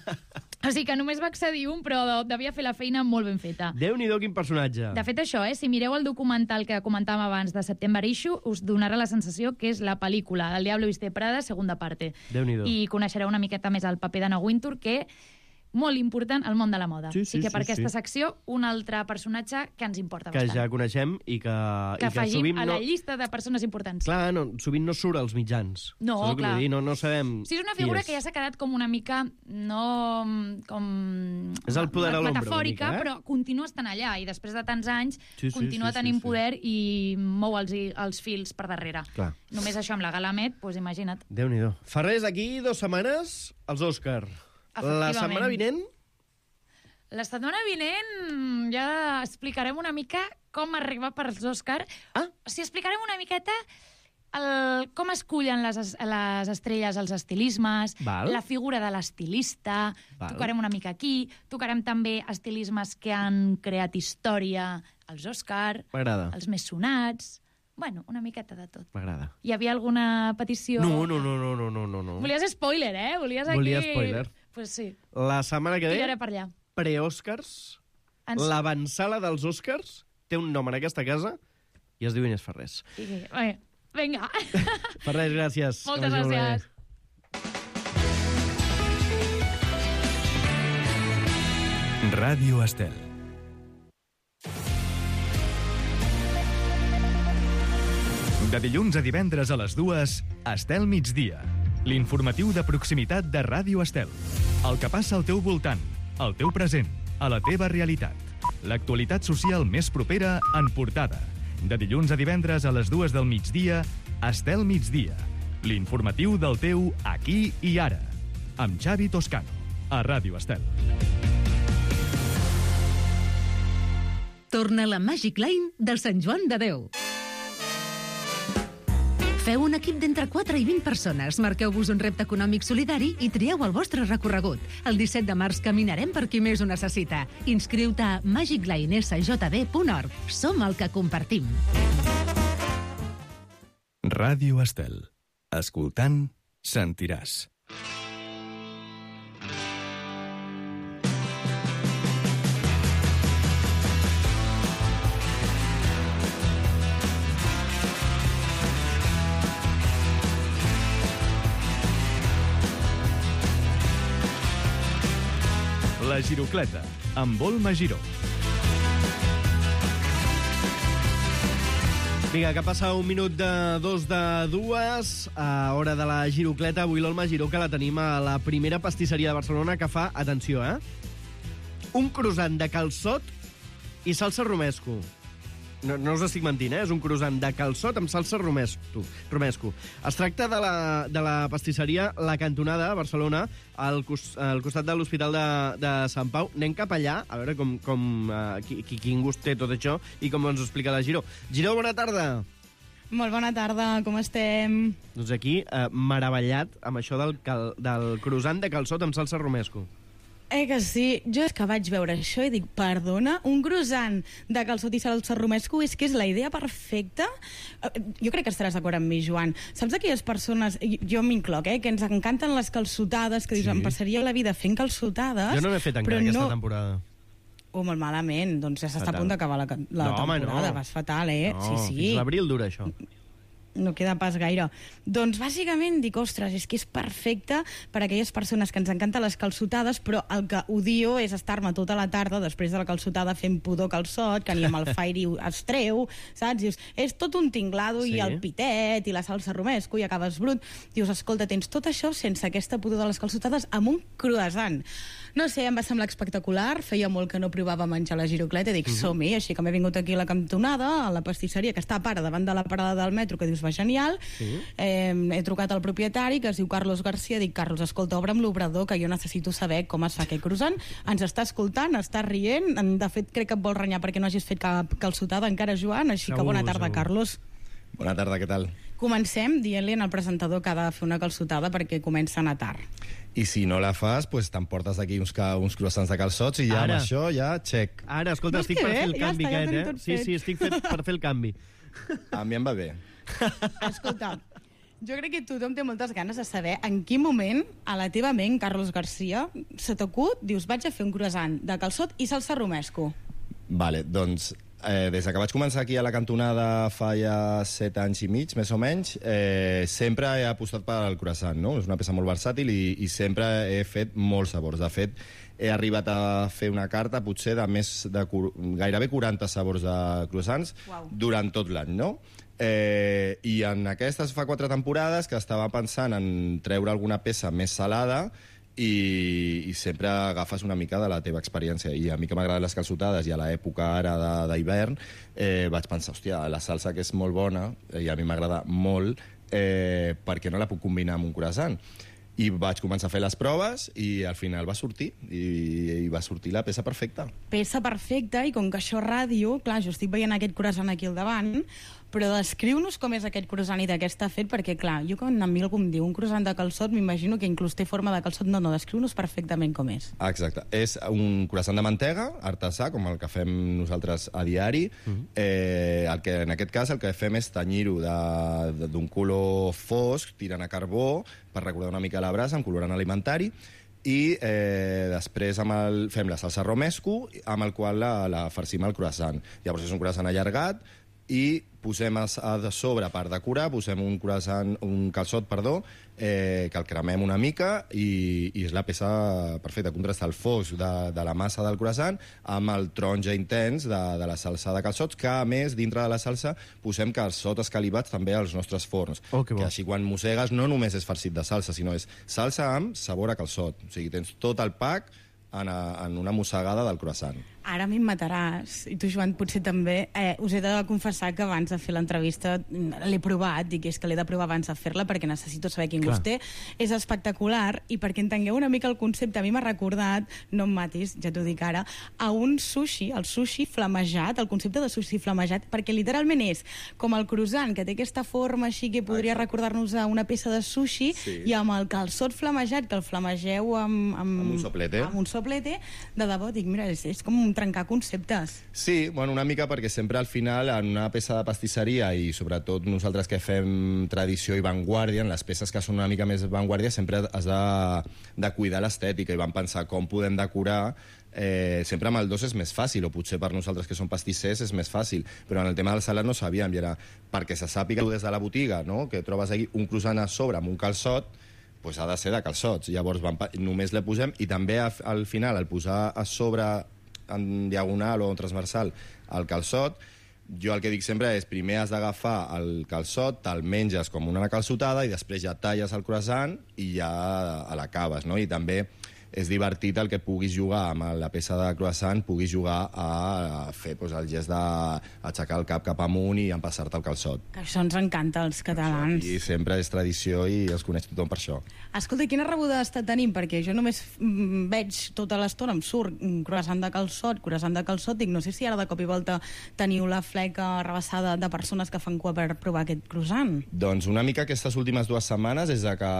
O sigui que només va accedir un, però devia fer la feina molt ben feta. Déu-n'hi-do, quin personatge. De fet, això, eh, si mireu el documental que comentàvem abans de September Issue, us donarà la sensació que és la pel·lícula El Diablo Viste de Prada, segunda parte. Déu-n'hi-do. I coneixereu una miqueta més el paper d'Anna Wintour, que molt important al món de la moda. Sí, sí, Així que per sí, aquesta sí. secció, un altre personatge que ens importa Que bastant. ja coneixem i que, que i que afegim sovint a la no... llista de persones importants. Clar, no, sovint no surt als mitjans. No, Saps el que clar. vull dir? No, no sabem Sí, és una qui figura és. que ja s'ha quedat com una mica, no com... És el poder a l'ombra, metafòrica, una mica, eh? però continua estant allà i després de tants anys Sí, sí, continua sí, tenint sí, sí. poder i mou els, els fils per darrere. Clar. Només això amb la Galamet, doncs imagina't. Déu-n'hi-do. Fa res, d'aquí dues setmanes, els Òscar. La Efectivament. setmana vinent... La setmana vinent ja explicarem una mica com arribar per als Òscar. Ah. O sigui, explicarem una miqueta el, com escullen les, es- les estrelles els estilismes, Val. la figura de l'estilista, Val. tocarem una mica aquí, tocarem també estilismes que han creat història als Òscar, M'agrada, els més sonats... Bueno, una miqueta de tot. m'agrada. Hi havia alguna petició? No, no, no, no, no, no, no, no. Volies spoiler, eh? Volies aquí... Volia spoiler. Pues sí, La setmana que ve, tiraré per allà. pre-Òscars, Ens- l'avançala dels Òscars té un nom en aquesta casa i es diu Inés Ferrés. Sí, sí. Bé, vinga. Ferrés, gràcies. Moltes gràcies. Ràdio Estel. De dilluns a divendres a les dues, Estel migdia. L'informatiu de proximitat de Ràdio Estel. El que passa al teu voltant, al teu present, a la teva realitat. L'actualitat social més propera en portada. De dilluns a divendres a les dues del migdia, Estel migdia. L'informatiu del teu aquí i ara. Amb Xavi Toscano, a Ràdio Estel. Torna la Magic Line del Sant Joan de Déu. Feu un equip d'entre quatre i vint persones, marqueu-vos un repte econòmic solidari i trieu el vostre recorregut. El disset de març caminarem per qui més ho necessita. Inscriu-te a magic line s j b punt org. Som el que compartim. Ràdio Estel. Escoltant, sentiràs. La Girocleta, amb Volma Giró. Vinga, que passa un minut de dos de dues, a hora de la Girocleta. Avui l'Olma Giró, que la tenim a la primera pastisseria de Barcelona, que fa, atenció, eh? Un croissant de calçot i salsa romesco. No, no us estic mentint, eh? És un croissant de calçot amb salsa romesco. romesco. Es tracta de la, de la pastisseria La Cantonada, a Barcelona, al, cos, al costat de l'Hospital de, de Sant Pau. Anem cap allà, a veure com, com, uh, qui, quin gust té tot això i com ens ho explica la Giró. Giró, bona tarda! Molt bona tarda, com estem? Doncs aquí, uh, meravellat amb això del, cal, del croissant de calçot amb salsa romesco. Eh que sí? Jo és que vaig veure això i dic, perdona, un croissant de calçot i salsa romesco és que és la idea perfecta? Jo crec que estaràs d'acord amb mi, Joan. Saps aquelles persones, jo m'incloc, eh, que ens encanten les calçotades, que dius, sí. Em passaria la vida fent calçotades... Jo no n'he fet encara aquesta no... temporada. Oh, molt malament, doncs ja s'està a punt d'acabar la, la no, temporada. Home, no. Vas fatal, eh? No, sí, sí. Fins l'abril dura això. No queda pas gaire. Doncs bàsicament dic, ostres, és que és perfecte per a aquelles persones que ens encanten les calçotades, però el que odio és estar-me tota la tarda després de la calçotada fent pudor calçot, que ni amb el Fairy es treu, saps? Dius, és tot un tinglado, sí. I el pitet i la salsa romesco i acabes brut. Dius, escolta, tens tot això sense aquesta pudor de les calçotades amb un croissant. No sé, em va semblar espectacular, feia molt que no provava menjar la Girocleta, dic, uh -huh. som-hi, així que m'he vingut aquí a la Cantonada, a la pastisseria, que està a part, davant de la parada del metro, que dius, va genial. Sí. Eh, he trucat al propietari, que es diu Carlos García, dic, Carlos, escolta, obre'm l'obrador, que jo necessito saber com es fa aquest croissant. Ens està escoltant, està rient, de fet crec que et vol renyar perquè no hagis fet cap calçotada encara, Joan, així segur, que bona tarda, segur. Carlos. Bona tarda, què tal? Comencem dient-li al presentador que ha de fer una calçotada perquè comença a anar tard. I si no la fas, pues t'emportes aquí uns, uns croissants de calçots i ja Ara. amb això ja check. Ara, escolta, Doncs estic per fer el ja canvi està, ja aquest, tenim eh? tot Sí, fet. sí, estic fet per fer el canvi. A mi em va bé. Escolta, jo crec que tothom té moltes ganes de saber en quin moment a la teva ment, Carlos García, se t'acut, dius, vaig a fer un croissant de calçot i salsa romesco. Vale, doncs eh, des que vaig començar aquí a la Cantonada fa ja set anys i mig, més o menys, eh, sempre he apostat pel croissant, no? És una peça molt versàtil i, i sempre he fet molts sabors. De fet, he arribat a fer una carta potser de més de gairebé quaranta sabors de croissants wow. durant tot l'any, no? Eh, I en aquestes fa quatre temporades que estava pensant en treure alguna peça més salada i, i sempre agafes una mica de la teva experiència. I a mi que m'agraden les calçotades i a l'època ara d'hivern eh, vaig pensar, hòstia, la salsa que és molt bona i a mi m'agrada molt, eh, per què no la puc combinar amb un croissant? I vaig començar a fer les proves i al final va sortir, i, i va sortir la peça perfecta. Peça perfecta, i com que això ràdio, clar, jo estic veient aquest croissant aquí al davant, però descriu-nos com és aquest croissant i de què està fet, perquè, clar, jo quan a mi algú em diu un croissant de calçot, m'imagino que inclús té forma de calçot. No, no, descriu-nos perfectament com és. Exacte. És un croissant de mantega, artesà, com el que fem nosaltres a diari. Uh-huh. eh, el que, en aquest cas, el que fem és tenyir-ho d'un color fosc, tirant a carbó, per recordar una mica la brasa, amb colorant alimentari, i eh, després amb el, fem la salsa romesco, amb el qual la, la farcim al croissant. Llavors és un croissant allargat, i posem a, a de sobre per decorar, posem un croissant, un calçot, perdó, eh, que el cremem una mica i, i és la peça perfecta, contrasta el fosc de, de la massa del croissant amb el taronja intens de, de la salsa de calçots, que a més, dintre de la salsa, posem calçot escalivats també als nostres forns. Oh, que bo. Que així quan mossegues no només és farcit de salsa, sinó és salsa amb sabor a calçot. O sigui, tens tot el pack en, a, en una mossegada del croissant. Ara a mi em mataràs, i tu, Joan, potser també. Eh, us he de confessar que abans de fer l'entrevista l'he provat, dic, és que l'he de provar abans de fer-la perquè necessito saber quin Clar. gust té. És espectacular, i perquè entengueu una mica el concepte, a mi m'ha recordat, no em matis, ja t'ho dic ara, a un sushi, el sushi flamejat, el concepte de sushi flamejat, perquè literalment és com el croissant, que té aquesta forma així que podria recordar-nos a una peça de sushi, Sí. i amb el calçot flamejat, que el flamegeu amb... Amb, Amb un soplete. Amb un soplete, de debò, dic, mira, és, és com trencar conceptes. Sí, bueno, una mica perquè sempre al final en una peça de pastisseria i sobretot nosaltres que fem tradició i vanguardia, en les peces que són una mica més vanguardia sempre has de, de cuidar l'estètica i vam pensar com podem decorar. Eh, sempre amb el dos és més fàcil, o potser per nosaltres que som pastissers és més fàcil, però en el tema del salat no sabíem, i era perquè se sàpiga des de la botiga, no? Que trobes aquí un croissant a sobre amb un calçot, pues ha de ser de calçots. Llavors vam, només le posem, i també al final el posar a sobre en diagonal o transversal el calçot, jo el que dic sempre és primer has d'agafar el calçot, te'l menges com una calçotada i després ja talles el croissant i ja l'acabes, no? I també és divertit el que puguis jugar amb la peça de croissant, puguis jugar a fer pues, el gest d'aixecar el cap cap amunt i empassar-te el calçot. Que això ens encanta als catalans. I sempre és tradició i es coneix tothom per això. Escolta, quina rebuda està tenint? Perquè jo només mm, veig tota l'estona, em surt un croissant de calçot, croissant de calçot, dic, no sé si ara de cop i volta teniu la fleca rebassada de persones que fan cua per provar aquest croissant. Doncs una mica aquestes últimes dues setmanes, des de que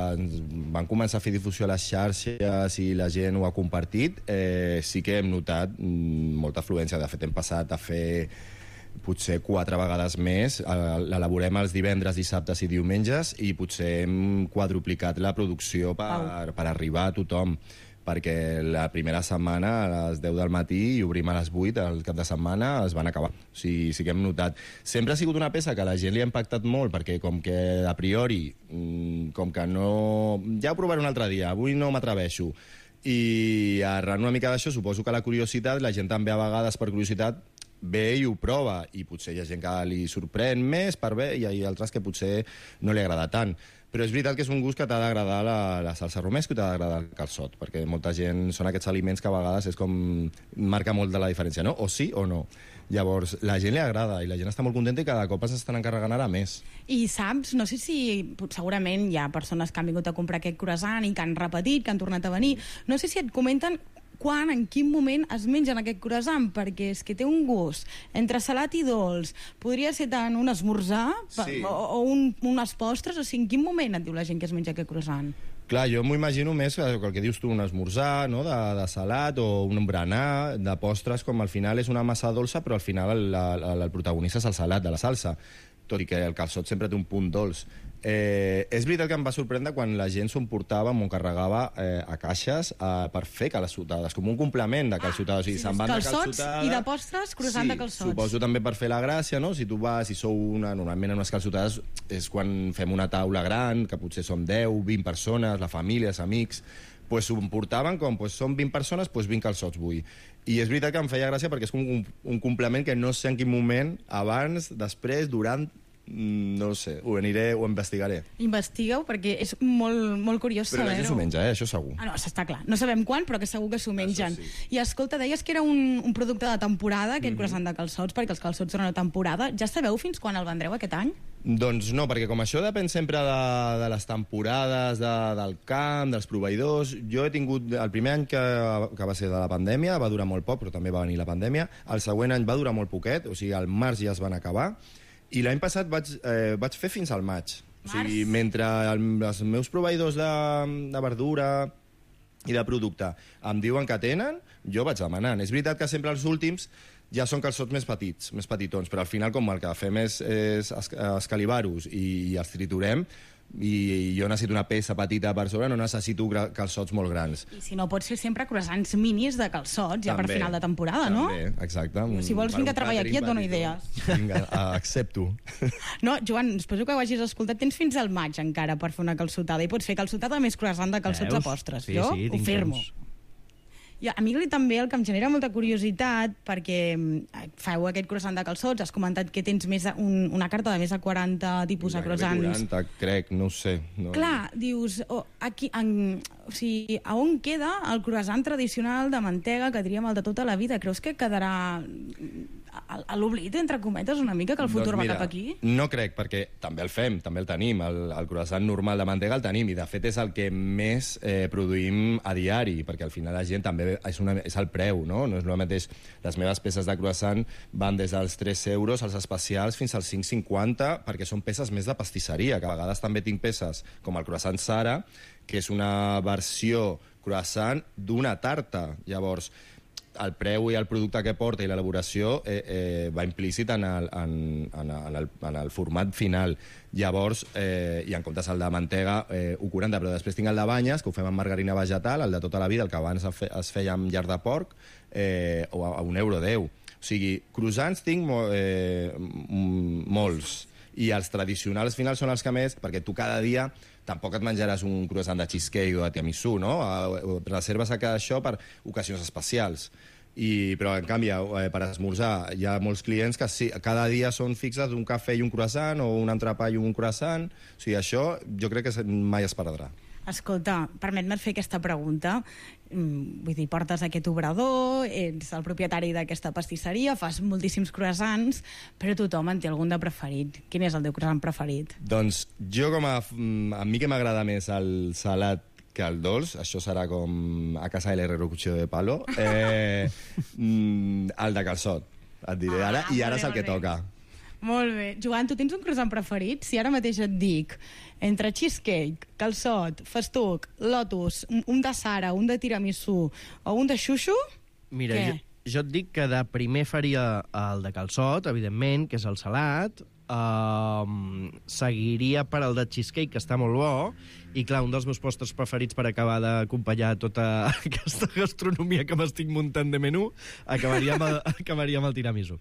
van començar a fer difusió a les xarxes i la gent ho ha compartit, eh, sí que hem notat mm, molta afluència. De fet, hem passat a fer potser quatre vegades més. L'elaborem els divendres, dissabtes i diumenges i potser hem quadruplicat la producció per, per arribar a tothom, perquè la primera setmana a les deu del matí i obrim a les vuit, el cap de setmana es van acabar. O sigui, sí que hem notat. Sempre ha sigut una peça que a la gent li ha impactat molt, perquè com que a priori, com que no... Ja ho provaré un altre dia, avui no m'atreveixo. I arran una mica d'això, suposo que la curiositat, la gent també a vegades per curiositat ve i ho prova, i potser hi ha gent que li sorprèn més per bé i hi ha altres que potser no li agrada tant. Però és veritat que és un gust que t'ha d'agradar la, la salsa romesco i t'ha d'agradar el calçot, perquè molta gent són aquests aliments que a vegades és com... marca molt de la diferència, no? O sí o no. Llavors, la gent li agrada i la gent està molt contenta i cada cop s'estan encarregant ara més. I saps, no sé si segurament hi ha persones que han vingut a comprar aquest croissant i que han repetit, que han tornat a venir. No sé si et comenten quan, en quin moment es mengen aquest croissant, perquè és que té un gust entre salat i dolç. Podria ser tant un esmorzar Sí. o, o un, unes postres, o sigui, en quin moment et diu la gent que es menja aquest croissant? Clar, jo m'ho imagino més que el que dius tu, un esmorzar, no? de, de salat, o un berenar, de postres, com al final és una massa dolça, però al final el, el, el protagonista és el salat de la salsa, tot i que el calçot sempre té un punt dolç. Eh, és veritat que em va sorprendre quan la gent s'ho emportava, m'ho carregava eh, a caixes eh, per fer calçotades, com un complement de calçotades. O sigui, Sí, se'n van de calçots calçotada... i de postres, croissant sí, de calçots. Suposo també per fer la gràcia, no? Si tu vas, si sou una... Normalment en unes calçotades és quan fem una taula gran, que potser som deu, vint persones, la família, els amics... Pues s'ho portaven com, pues són vint persones, pues vint calçots vull. I és veritat que em feia gràcia perquè és un, un complement que no sé en quin moment, abans, després, durant... No ho sé, ho aniré, ho investigaré. Investiga-ho, perquè és molt, molt curiós Però la gent saber-ho. s'ho menja, eh? Això segur. Ah, no, això està clar. No sabem quan, però que segur que s'ho mengen. Sí. I escolta, deies que era un, un producte de temporada, aquest mm-hmm. croissant de calçots, perquè els calçots són una temporada. Ja sabeu fins quan el vendreu aquest any? Doncs no, perquè com això depèn sempre de, de les temporades, de, del camp, dels proveïdors. Jo he tingut... El primer any que, que va ser de la pandèmia va durar molt poc, però també va venir la pandèmia. El següent any va durar molt poquet, o sigui, al març ja es van acabar. I l'any passat vaig, eh, vaig fer fins al maig. O sigui, mentre el, els meus proveïdors de, de verdura i de producte em diuen que tenen, jo vaig demanant. És veritat que sempre els últims ja són calçots més petits, més petitons, però al final, com el que fem és, és escalivar-los i, i els triturem, i, i jo necessito una peça petita per sobre, no necessito calçots molt grans. I si no, pots fer sempre croissants minis de calçots, ja També, per final de temporada, no? També, exacte. Si vols vindre a treballar aquí et dono idees. Vinga, accepto. No, Joan, suposo que ho hagis escoltat, tens fins al maig encara per fer una calçotada, i pots fer calçotada més croissant de calçots Veus? a postres. Sí, jo sí, ho tinc firmo. temps. I a mi també el que em genera molta curiositat, perquè mm, feu aquest croissant de calçots, has comentat que tens més de, un, una carta de més de quaranta tipus de croissants. quaranta, crec, no ho sé. No. Clar, dius, oh, aquí, en, o sigui, a on queda el croissant tradicional de mantega que diríem el de tota la vida? Creus que quedarà a, a l'oblit, entre cometes, una mica, que el futur doncs mira, va cap aquí? No crec, perquè també el fem, també el tenim. El, el croissant normal de mantega el tenim, i de fet és el que més eh, produïm a diari, perquè al final la gent també és, una, és el preu, no? No és el mateix. Les meves peces de croissant van des dels tres euros als especials fins als cinc cinquanta, perquè són peces més de pastisseria, que a vegades també tinc peces com el croissant Sara, que és una versió croissant d'una tarta. Llavors, el preu i el producte que porta i l'elaboració eh, eh, va implícit en el, en, en, en, el, en el format final. Llavors, eh, i en comptes el de mantega, eh, un quaranta, però després tinc el de banyes, que ho fem amb margarina vegetal, el de tota la vida, el que abans es feia amb llar de porc, eh, o a, a un euro deu. O sigui, croissants tinc mo, eh, molts, i els tradicionals finals són els que més, perquè tu cada dia tampoc et menjaràs un croissant de cheesecake o de tiramisú, no? Reserves això per ocasions especials. I, però, en canvi, eh, per esmorzar, hi ha molts clients que sí, cada dia són fixes un cafè i un croissant, o un entrepà i un croissant. O sigui, això jo crec que mai es perdrà. Escolta, permet-me fer aquesta pregunta. Vull dir, portes aquest obrador, ets el propietari d'aquesta pastisseria, fas moltíssims croissants, però tothom en té algun de preferit. Quin és el teu croissant preferit? Doncs jo, com a, a mi que m'agrada més el salat que el dolç, això serà com a casa de l'Herrero Cuchillo de Palo, eh, el de calçot, et diré ara, ah, i ara és el que toca. Molt bé. Joan, tu tens un croissant preferit? Si ara mateix et dic entre cheesecake, calçot, festuc, lotus, un de Sara, un de tiramisú o un de xuxu, Mira, què? jo, jo et dic que de primer faria el de calçot, evidentment, que és el salat, uh, seguiria per el de cheesecake, que està molt bo, i clar, un dels meus postres preferits per acabar d'acompanyar tota aquesta gastronomia que m'estic muntant de menú, acabaria amb el, acabaria amb el tiramisú.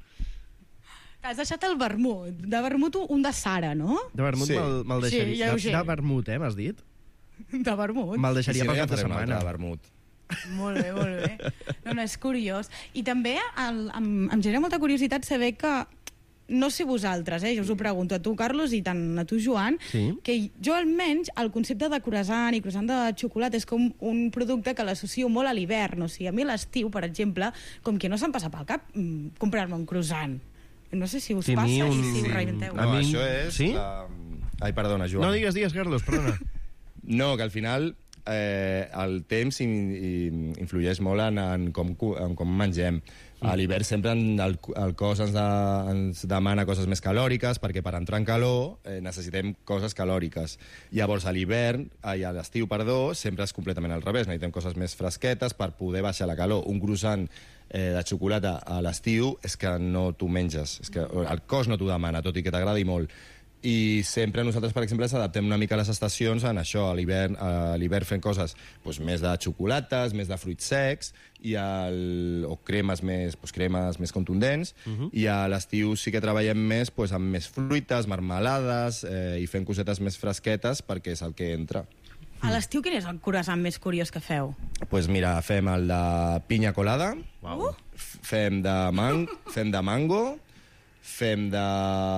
Has deixat el vermut. De vermut un de Sara, no? De vermut sí. me'l me deixaria. Sí, ja de, de vermut, eh, m'has dit? De vermut. Me'l deixaria si per no, cap de setmana. Ja de vermut. Molt bé, molt bé. No, no, és curiós. I també el, em, em genera molta curiositat saber que, no sé vosaltres, eh, jo us ho pregunto a tu, Carlos, i tant a tu, Joan, sí. que jo almenys el concepte de croissant i croissant de xocolata és com un producte que l'associo molt a l'hivern. O sigui, a mi a l'estiu, per exemple, com que no se'm passa pel cap mm, comprar-me un croissant. No sé si us sí, passa un... i si ho reinventeu. No, mi... això és... Sí? La... Ai, perdona, Joan. No digues, digues, Carlos, perdona. No, que al final eh, el temps in, in, influeix molt en, en, com, en com mengem. A l'hivern sempre en el, el cos ens, de, ens demana coses més calòriques, perquè per entrar en calor eh, necessitem coses calòriques. Llavors, a l'hivern, ai, a l'estiu, perdó, sempre és completament al revés. Necessitem coses més fresquetes per poder baixar la calor. Un croissant eh, de xocolata a l'estiu és que no t'ho menges. És que el cos no t'ho demana, tot i que t'agradi molt. I sempre nosaltres, per exemple, s'adaptem una mica a les estacions en això. A l'hivern a l'hivern fem coses doncs, més de xocolates, més de fruits secs, i el, o cremes més, doncs, cremes més contundents, uh -huh. i a l'estiu sí que treballem més doncs, amb més fruites, marmelades, eh, i fem cosetes més fresquetes perquè és el que entra. A l'estiu quin és el croissant més curiós que feu? Doncs pues mira, fem el de pinya colada, wow. fem, de man fem de mango, fem de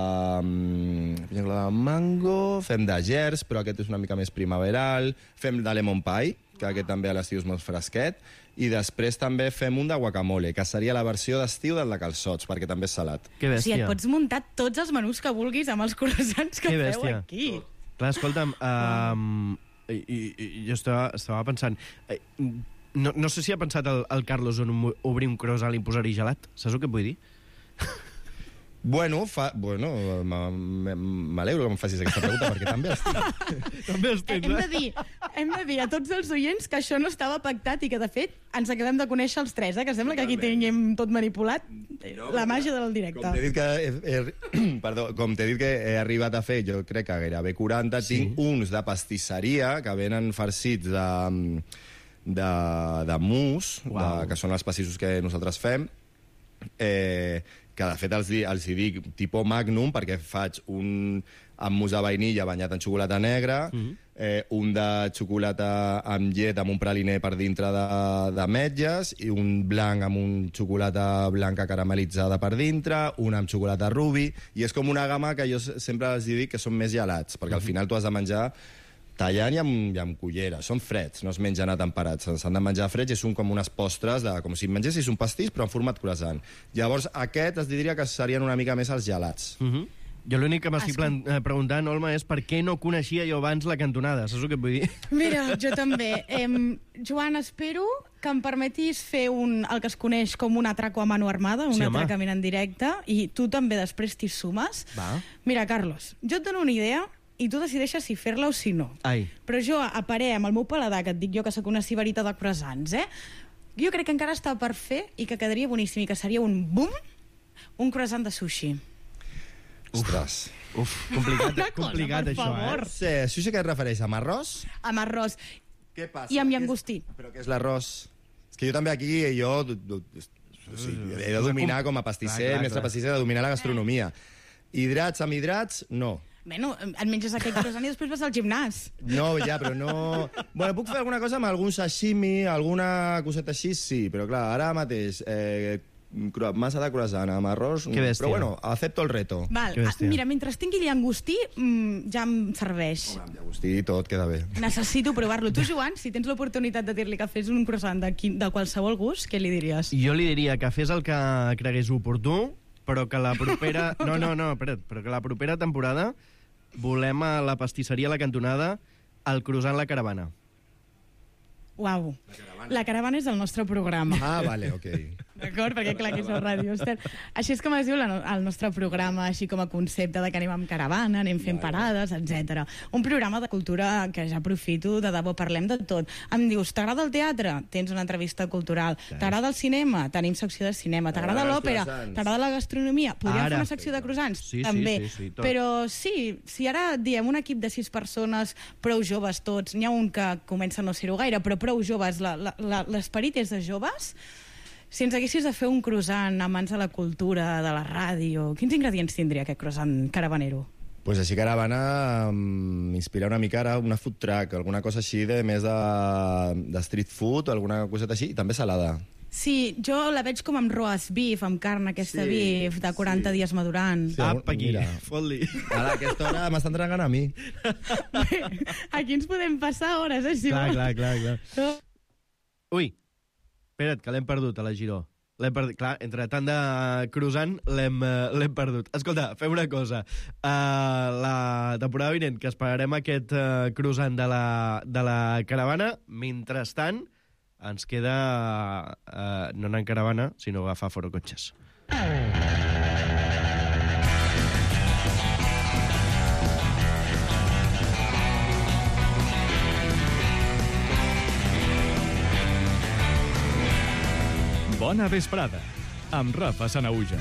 pinya colada de mango, fem de gers, però aquest és una mica més primaveral, fem de lemon pie, que aquest també a l'estiu és molt fresquet, i després també fem un de guacamole, que seria la versió d'estiu del de calçots, perquè també és salat. Que bèstia. O sigui, et pots muntar tots els menús que vulguis amb els croissants que que feu aquí. Clar, escolta'm, um, i, i, i jo estava, estava pensant... Eh, no, no sé si ha pensat el, el Carlos en un, obrir un croissant i posar-hi gelat. Saps el que et vull dir? Bueno, fa, bueno m'alegro que em facis aquesta pregunta, perquè també els tinc. També els tens, hem de dir, hem de dir a tots els oients que això no estava pactat i que, de fet, ens acabem de conèixer els tres, eh? Que sembla que aquí tinguem tot manipulat. La màgia del directe. Com t'he dit que he, he, perdó, com t'he dit que he arribat a fer, jo crec que gairebé quaranta, sí. Tinc uns de pastisseria que venen farcits de, de, de mousse, de, que són els pastissos que nosaltres fem, eh, que de fet els, els hi dic tipus Magnum perquè faig un amb mousse de vainilla banyat en xocolata negra, mm-hmm. eh, un de xocolata amb llet amb un praliner per dintre de, de metlles i un blanc amb un xocolata blanca caramelitzada per dintre, un amb xocolata rubi, i és com una gamma que jo sempre els dic que són més gelats, perquè mm-hmm. al final tu has de menjar tallant i amb, i amb cullera. Són freds, no es mengen a temperats. S'han de menjar freds i són com unes postres, de, com si mengessis un pastís, però en format croissant. Llavors, aquest es diria que serien una mica més els gelats. Uh-huh. Jo l'únic que m'estic plan- eh, preguntant, Olma, és per què no coneixia jo abans la cantonada. Saps el que et vull dir? Mira, jo també. Eh, Joan, espero que em permetis fer un, el que es coneix com un atraco a mano armada, un Sí, home. atracament en directe, i tu també després t'hi sumes. Va. Mira, Carlos, jo et dono una idea i tu decideixes si fer-la o si no. Ai. Però jo, a parer, amb el meu paladar, que et dic jo que sóc una ciberita de croissants, eh? Jo crec que encara està per fer i que quedaria boníssim i que seria un boom, un croissant de sushi. Ostres. Uf, complicat, Una cosa, complicat per això, favor. eh? Sí, sushi que et refereix amb arròs? Amb arròs. Què passa? I amb Què és- llangostí. Però què és l'arròs? És que jo també aquí, jo... O sigui, he de dominar com a pastisser, Clar, clar, mestre clar. pastisser, he de dominar la gastronomia. Hidrats amb hidrats, no. Bueno, et menges aquest croissant i després vas al gimnàs. No, ja, però no... Bueno, puc fer alguna cosa amb algun sashimi, alguna coseta així, sí, però clar, ara mateix, eh, cro- massa de croissant amb arròs... Que bèstia. Però bueno, acepto el reto. Val, Que ah, bèstia. mira, mentre tingui llangostí, mm, ja em serveix. Amb llagostí i tot queda bé. Necessito provar-lo. Tu, Joan, si tens l'oportunitat de dir-li que fes un croissant de, quin, de qualsevol gust, què li diries? Jo li diria que fes el que cregués oportú, però que la propera... No, no, no, espera't, però que la propera temporada volem a la pastisseria a la cantonada el croissant La Caravana. Uau. La caravana és el nostre programa. Ah, vale, ok. D'acord? Perquè, clar, que és el Ràdio Estel. Així és com es diu la, el nostre programa, així com a concepte de que anem amb caravana, anem fent parades, etcètera. Un programa de cultura que ja aprofito, de debò, parlem de tot. Em dius, t'agrada el teatre? Tens una entrevista cultural. T'agrada el cinema? Tenim secció de cinema. T'agrada T'agraden els l'òpera? croissants? T'agrada la gastronomia? Podríem Ara. fer una secció de croissants? Sí, sí, També. sí, sí, tot. Però sí, si ara diem un equip de sis persones, prou joves tots, n'hi ha un que comença a no ser-ho gaire, però prou joves, la- la- la- l'esperit és de joves. Si ens haguessis de fer un croissant a mans de la cultura, de la ràdio, quins ingredients tindria aquest croissant caravanero? Pues així caravana m'inspira una mica ara una food truck, alguna cosa així de més de, de street food, alguna coseta així, i també salada. Sí, jo la veig com amb roast beef, amb carn aquesta Sí, beef de quaranta sí. dies madurant. Sí, Apa, aquí, mira. fot-li. Ara, a aquesta hora m'estan entregant a mi. Aquí ens podem passar hores, eh, si Clar, vols. clar, clar, clar. Ui, espera't, que l'hem perdut a la Giró. L'hem perdut. Clar, entre tant de croissant l'hem uh, l'hem perdut. Escolta, fem una cosa. Uh, la temporada vinent, que esperarem aquest uh, croissant de la, de la caravana, mentrestant ens queda uh, no anar en caravana, sinó agafar forocotxes. Bona vesprada, amb Rafa Sanauja.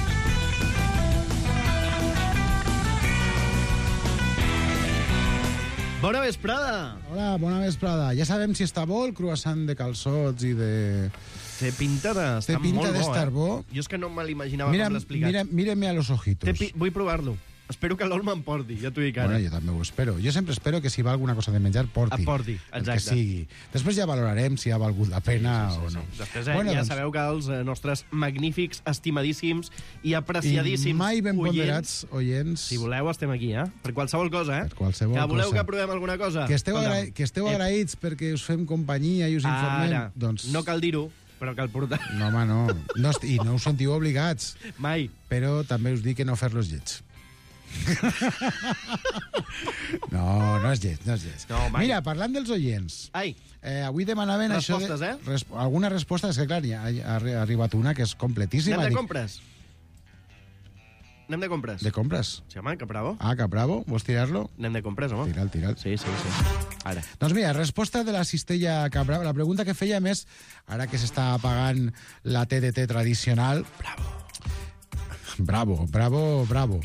Bona vesprada! Hola, bona vesprada. Ja sabem si està bo el croissant de calçots i de... Té pinta d'estar Té pinta molt bo, d'estar eh? bo. Jo és que no me l'imaginava Mira, com l'ha explicat. mira, míreme a los ojitos. Té pi... Vull provar-lo. Espero que l'Olma em porti, ja t'ho dic ara. Bueno, jo també ho espero. Jo sempre espero que si va alguna cosa de menjar, porti. Et porti, El que exacte. sigui. Després ja valorarem si ha valgut la pena Sí, sí, sí, o no. sí. Després eh, Bueno, ja doncs- sabeu que els eh, nostres magnífics, estimadíssims i apreciadíssims I mai ben oients, ponderats oients. si voleu, estem aquí, eh? Per qualsevol cosa, eh? Per qualsevol que voleu cosa. que provem alguna cosa? Que esteu, Escolta'm, agra... que esteu eh, agraïts perquè us fem companyia i us informem. Ara, Doncs... no cal dir-ho, però cal portar. No, home, no. no est... I no us sentiu obligats. Mai. Però també us dic que no fer-los lleig. no, no és lleig, no és lleig. No, mai. Mira, parlant dels oients, Ai, eh, avui demanaven Respostes, això de... eh? Res... Alguna resposta, és que clar, ha, ha, ha arribat una que és completíssima. anem de Dic, compres? Anem de compres. De compres. Sí, home, que bravo. Ah, que bravo. Vols tirar-lo? Anem de compres, home. Tira'l, tira'l. Sí, sí, sí. Ara. Doncs mira, resposta de la Cistella Cabravo. La pregunta que fèiem és, ara que s'està apagant la T D T tradicional... Bravo. Bravo, bravo, bravo.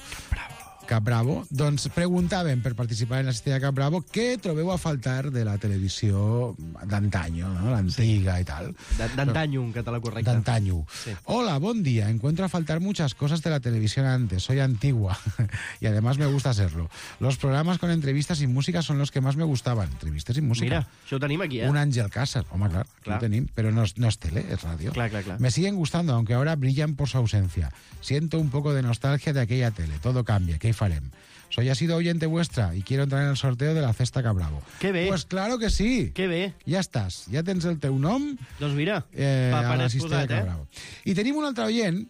Cap Bravo. Doncs preguntàvem per participar en la Cistella Cap Bravo què trobeu a faltar de la televisió d'antanyo, ¿no? L'antiga sí. y tal. D'antanyo, en català correcte. D'antanyo. Sí. Hola, buen día. Encuentro a faltar muchas cosas de la televisión antes. Soy antigua y además me gusta serlo. Los programas con entrevistas y música son los que más me gustaban. Entrevistas y música. Mira, això ho tenim aquí, eh? Un Ángel Casas. Home, clar, clar. Lo tenim, pero no, no es tele, es radio. Clar, clar, clar. Me siguen gustando, aunque ahora brillan por su ausencia. Siento un poco de nostalgia de aquella tele. Todo cambia. ¿Qué farem? Soy ha sido oyente vuestra y quiero entrar en el sorteo de la Cesta Cabravo. Que bé. Pues claro que sí. Que bé. Ja estàs. Ja tens el teu nom. Doncs mira, eh, pa, a la Cistella posat, Cabravo. I tenim un altre oient,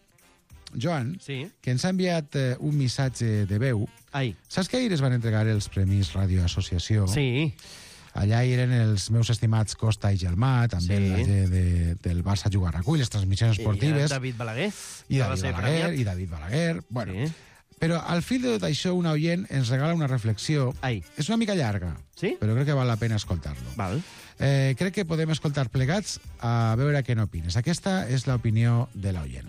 Joan, sí. que ens ha enviat eh, un missatge de veu. Ai. Saps que ahir es van entregar els Premis Radio Associació? Sí. Allà hi eren els meus estimats Costa i Gelmà, també Sí. la gent de, del Barça Jugar Recull, les transmissions esportives. I David Balaguer. I que va David ser Balaguer, premiat. i David Balaguer. Bueno, Sí. però al fil de tot això, una oient ens regala una reflexió. Ai. És una mica llarga, sí? però crec que val la pena escoltar-lo. Val. Eh, crec que podem escoltar plegats a veure què n'opines. Aquesta és l'opinió de l'oient.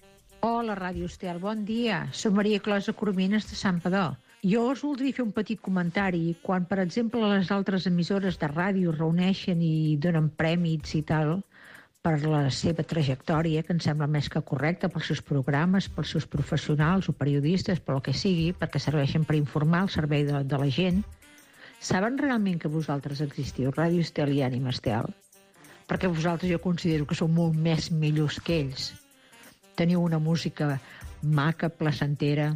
Hola, Ràdio Estel, bon dia. Soc Maria Closa Coromines de Sant Padó. Jo us voldria fer un petit comentari. Quan, per exemple, les altres emissores de ràdio reuneixen i donen prèmits i tal per la seva trajectòria, que em sembla més que correcta, pels seus programes, pels seus professionals o periodistes, pel que sigui, perquè serveixen per informar el servei de, de la gent, saben realment que vosaltres existiu, Ràdio Estel i Ànima Estel? Perquè vosaltres jo considero que sou molt més millors que ells. Teniu una música maca, placentera,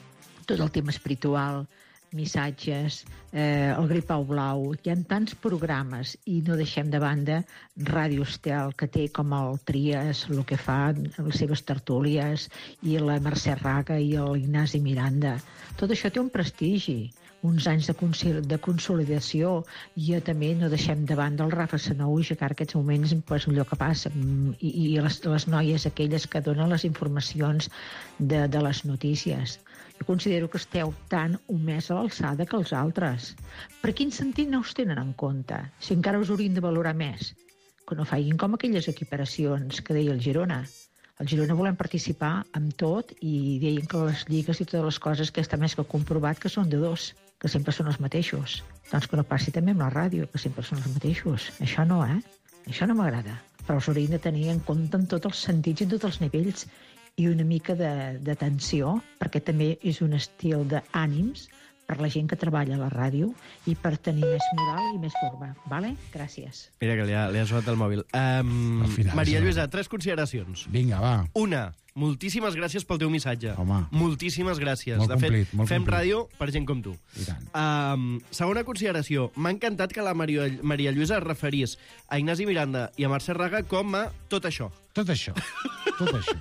tot el tema espiritual, missatges, eh, el Gripau Blau, hi ha tants programes i no deixem de banda Ràdio Estel, que té com el Trias, el que fa, les seves tertúlies, i la Mercè Raga i l'Ignasi Miranda. Tot això té un prestigi, uns anys de, consil de consolidació, i ja també no deixem de banda el Rafa Sanouja, que ara aquests moments pues, allò que passa, i, i les, les noies aquelles que donen les informacions de, de les notícies. Jo considero que esteu tan o més a l'alçada que els altres. Per quin sentit no us tenen en compte? Si encara us haurien de valorar més. Que no facin com aquelles equiparacions que deia el Girona. El Girona volem participar amb tot i deien que les lligues i totes les coses que està més que comprovat que són de dos, que sempre són els mateixos. Doncs que no passi també amb la ràdio, que sempre són els mateixos. Això no, eh? Això no m'agrada. Però us haurien de tenir en compte en tots els sentits i en tots els nivells, i una mica d'atenció, perquè també és un estil d'ànims per la gent que treballa a la ràdio i per tenir més moral i més forma. Vale? Gràcies. Mira que li ha, li ha sonat el mòbil. Um, final, Maria sí. Lluïsa, tres consideracions. Vinga, va. Una, moltíssimes gràcies pel teu missatge. Home. Moltíssimes gràcies. Molt de fet, complit, molt fem complit. ràdio per gent com tu. I tant. Um, segona consideració. M'ha encantat que la Maria, Maria Lluïsa es referís a Ignasi Miranda i a Mercè Raga com a tot això. Tot això. Tot això.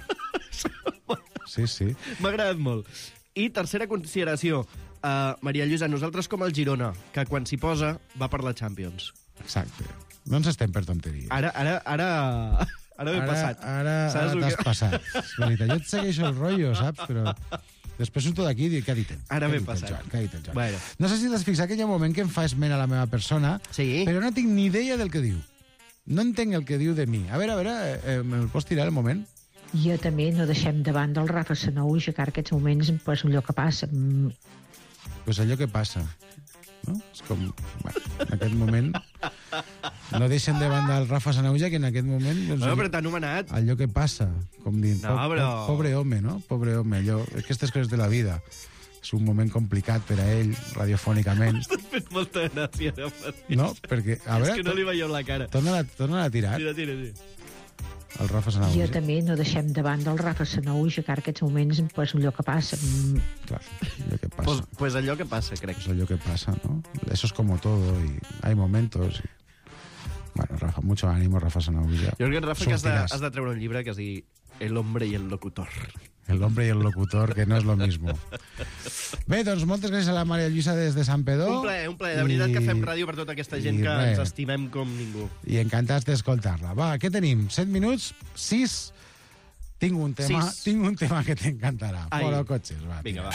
Sí, sí. M'ha agradat molt. I tercera consideració. Uh, Maria Lluïsa, nosaltres com el Girona, que quan s'hi posa va per la Champions. Exacte. No ens estem per tonteries. Ara, ara, ara... Ara m'he passat. Ara, Saps ara el t'has que- passat. És veritat. Jo et segueixo el rotllo, saps? Però després surto d'aquí i dic, què ha dit ell? Ara Què ha m'he dit el passat. Joan? Què ha dit el Joan? Bueno. No sé si t'has fixat que hi ha un moment que em fa esment a la meva persona, sí. però no tinc ni idea del que diu. No entenc el que diu de mi. A veure, a veure, eh, me'l pots tirar el moment? I ja també no deixem de banda el Rafa Sanouja, que ara aquests moments pues, allò que passa. Mm, Pues allò que passa. No? És com... Bueno, en aquest moment... No deixen de banda el Rafa Sanauja, que en aquest moment... Doncs, Bueno, però t'ha anomenat. Allò que passa, com dient, No, po- però- po- pobre home, no? Pobre home, allò, aquestes coses de la vida. És un moment complicat per a ell, radiofònicament. M'estàs fent molta gràcia, ara mateix. No, perquè... A veure, És que no li veieu la cara. torna-la torna a tirar, Tira, tira, tira. el Rafa I ja Sanauja. també no deixem de banda el Rafa Sanouja, que ara aquests moments pues, allò que passa. Mm, Clar, allò que passa. Pues, pues allò que passa, crec. Pues allò que pasa, ¿no? Eso es como todo, y hay momentos... Y... Bueno, Rafa, mucho ánimo, Rafa Sanauja. Jo crec que, Rafa, que has de, Sortiràs. has de treure un llibre que es digui El hombre y el locutor. El hombre y el locutor, que no es lo mismo. Bé, doncs moltes gràcies a la Maria Lluïsa des de Sant Pedó. Un plaer, un plaer. De veritat que fem ràdio per tota aquesta gent i que res. ens estimem com ningú. I encantats d'escoltar-la. Va, què tenim? set minuts? sis? Tinc un tema, Sis. tinc un tema que t'encantarà. Ai. Fora cotxes, va. Vinga, va.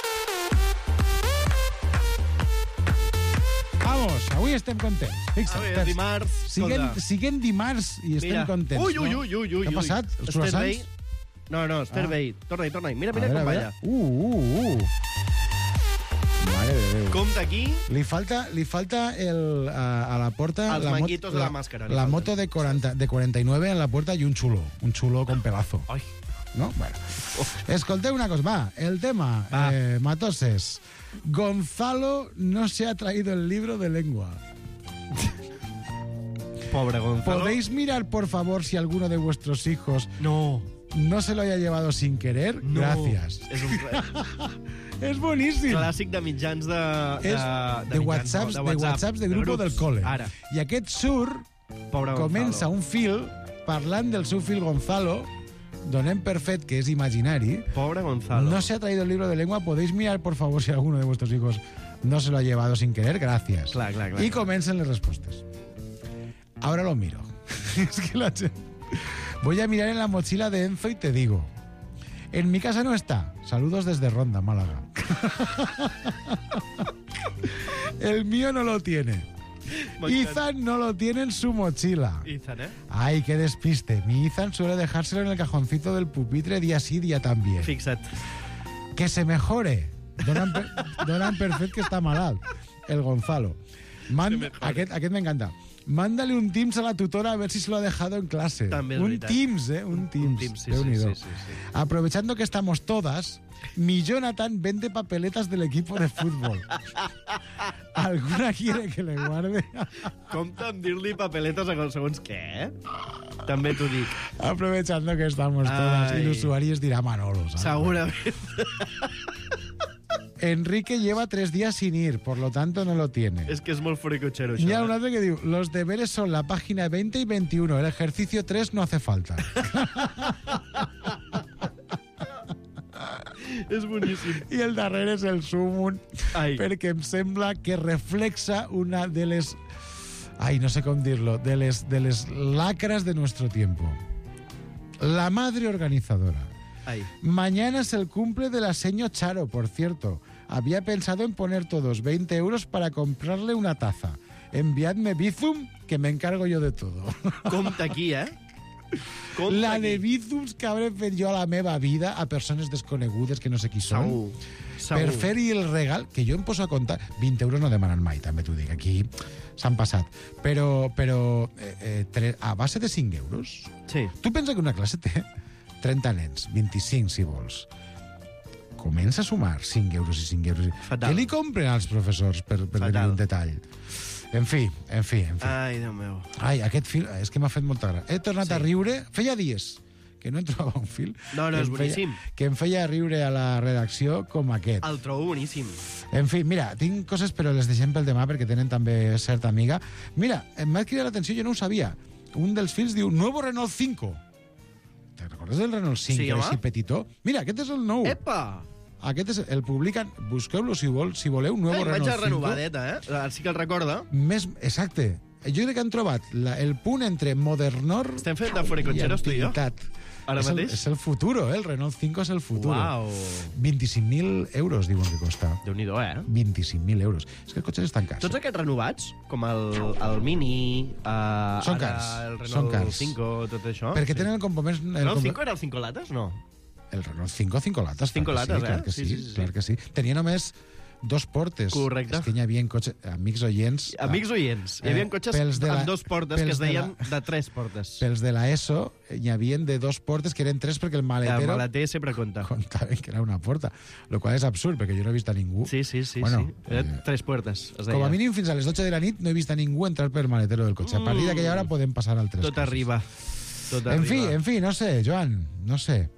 Vamos, avui estem contents. Fixa't. Avui és Pers- dimarts, Siguem, escolta. siguem dimarts i estem Mira. contents. Ui, ui, no? ui, ui, ui. Què ha passat? Els Esther croissants? Bey. No, no, Esther Ah. Bey. Torna-hi, torna-hi. Mira, A mira veure, com a balla. veure. Uh, uh, uh. Mare de Déu. Compte aquí. Li falta, li falta el, a, a la porta... Els la mot- manguitos de la màscara, li La falten. moto de, cuarenta, de cuarenta y nueve en la puerta y un chulo. Un chulo con pedazo. Ai. ¿No? Bueno. Escolteu una cosa, va. El tema, Va. eh, Matoses. Gonzalo no se ha traído el libro de lengua. Pobre Gonzalo. ¿Podéis mirar, por favor, si alguno de vuestros hijos no, no se lo haya llevado sin querer? No. Gracias. És un És boníssim. clàssic de mitjans de... de, És de, mitjans, whatsapps, no, de whatsapps de grupo del grups. cole. Ara. I aquest surt, Pobre comença Gonzalo. un fil parlant del seu fill Gonzalo, donem per fet que és imaginari. Pobre Gonzalo. No se ha traído el libro de lengua. ¿Podéis mirar, por favor, si alguno de vuestros hijos no se lo ha llevado sin querer? Gracias. Clar, clar, clar. Y comiencen las respuestas. Ahora lo miro. Es que la che- Voy a mirar en la mochila de Enzo y te digo. En mi casa no está. Saludos desde Ronda, Málaga. El mío no lo tiene. Ethan no lo tiene en su mochila. Ethan, ¿eh? Ay, qué despiste. Mi Ethan suele dejárselo en el cajoncito del pupitre día sí, día también. Fixa't. Que se mejore. Donan per, donan per fet que està malalt. El Gonzalo. Manda, aquest, aquest m'encanta. Mándale un Teams a la tutora a ver si se lo ha dejado en clase. També és un veritat. Teams, ¿eh? Un Teams. Un Teams, sí, sí, Déu-n'hi-do. sí, sí, sí. Aprovechando que estamos todas, mi Jonathan vende papeletas del equipo de fútbol. ¿Alguna quiere que le guarde? Compte amb dir-li papeletes a segons què, eh? També t'ho dic. Aprovechando que estamos todas. Ai. Y el usuario es dirá Manolo, ¿sabes? Segurament. Enrique lleva tres días sin ir, por lo tanto no lo tiene. És que és molt furicochero, Y això. hay un Eh? otro que digo, los deberes son la página veinte y veintiuno, el ejercicio tres no hace falta. És boníssim. I el darrere és el sumum, Ai. perquè em sembla que reflexa una de les... Ay, no sé cómo dirlo, de les, de les lacras de nuestro tiempo. La madre organizadora. Ai. Mañana es el cumple de la seño Charo, por cierto. Había pensado en poner todos veinte euros para comprarle una taza. Enviadme Bizum, que me encargo yo de todo. Compte aquí, eh? Compte La aquí. de Bizums que hauré fet jo a la meva vida a persones desconegudes que no sé qui són. Segur. Segur. Per fer-hi el regal, que jo em poso a comptar... vint euros no demanen mai, també t'ho dic. Aquí s'han passat. Però, però eh, eh, tre... a base de cinc euros... Sí. Tu pensa que una classe té trenta nens, vint-i-cinc si vols. Comença a sumar cinc euros i cinc euros. Fatal. Què li compren als professors per, per Fatal. tenir un detall? En fi, en fi, en fi. Ai, Déu meu. Ai, aquest fil, és que m'ha fet molta gràcia. He tornat Sí. a riure, feia dies que no em trobava un fil No, no, que és em feia- boníssim. que em feia riure a la redacció com aquest. El trobo boníssim. En fi, mira, tinc coses però les deixem pel demà perquè tenen també certa amiga. Mira, m'ha cridat l'atenció, jo no ho sabia. Un dels fils diu, nuevo Renault cinco. Te recordes del Renault cinc, Sí, que era home. així petitó? Mira, aquest és el nou. Epa! Aquest és, el publiquen, busqueu-lo si, vol, si voleu, nuevo Ai, Renault imatge cinco. renovadeta, eh? Ara sí que el recorda. Més, exacte. Jo crec que han trobat la, el punt entre modernor Estem fent de foriconxeros, tu i jo? antiguitat. Ara és el, mateix? és el futuro, eh? El Renault cinco és el futuro. Uau. vint-i-cinc mil euros, diuen que costa. Déu-n'hi-do, eh? vint-i-cinc mil euros. És que els cotxes estan cars. Tots aquests renovats, com el, el Mini, uh, Són ara cars, el Renault són cars. cinco, tot això... Perquè tenen el component... El El Renault compo- cinco era el cinco lates, no? El Renault cinco, cinco lates. Cinco clar que lates, sí, clar eh? que sí, Sí, sí, sí, sí. clar que sí. Tenia només dos portes. Correcte. És que hi havia cotxes... Amics oients... Amics oients, hi havia cotxes pels de la- amb dos portes que pels es de deien la- de tres portes. Pels de la ESO hi havia de dos portes que eren tres perquè el El maletero maleter sempre compta. comptava que era una porta. Lo qual és absurd, perquè jo no he vist a ningú. Sí, sí, sí. Bueno, sí. Era eh, tres puertes, es deia. Com a mínim fins a les dotze de la nit no he vist a ningú entrar per maletero del cotxe. A partir d'aquella hora podem passar al tres. Tot arriba. Tot En fi, arriba. en fi, no sé, Joan, no sé.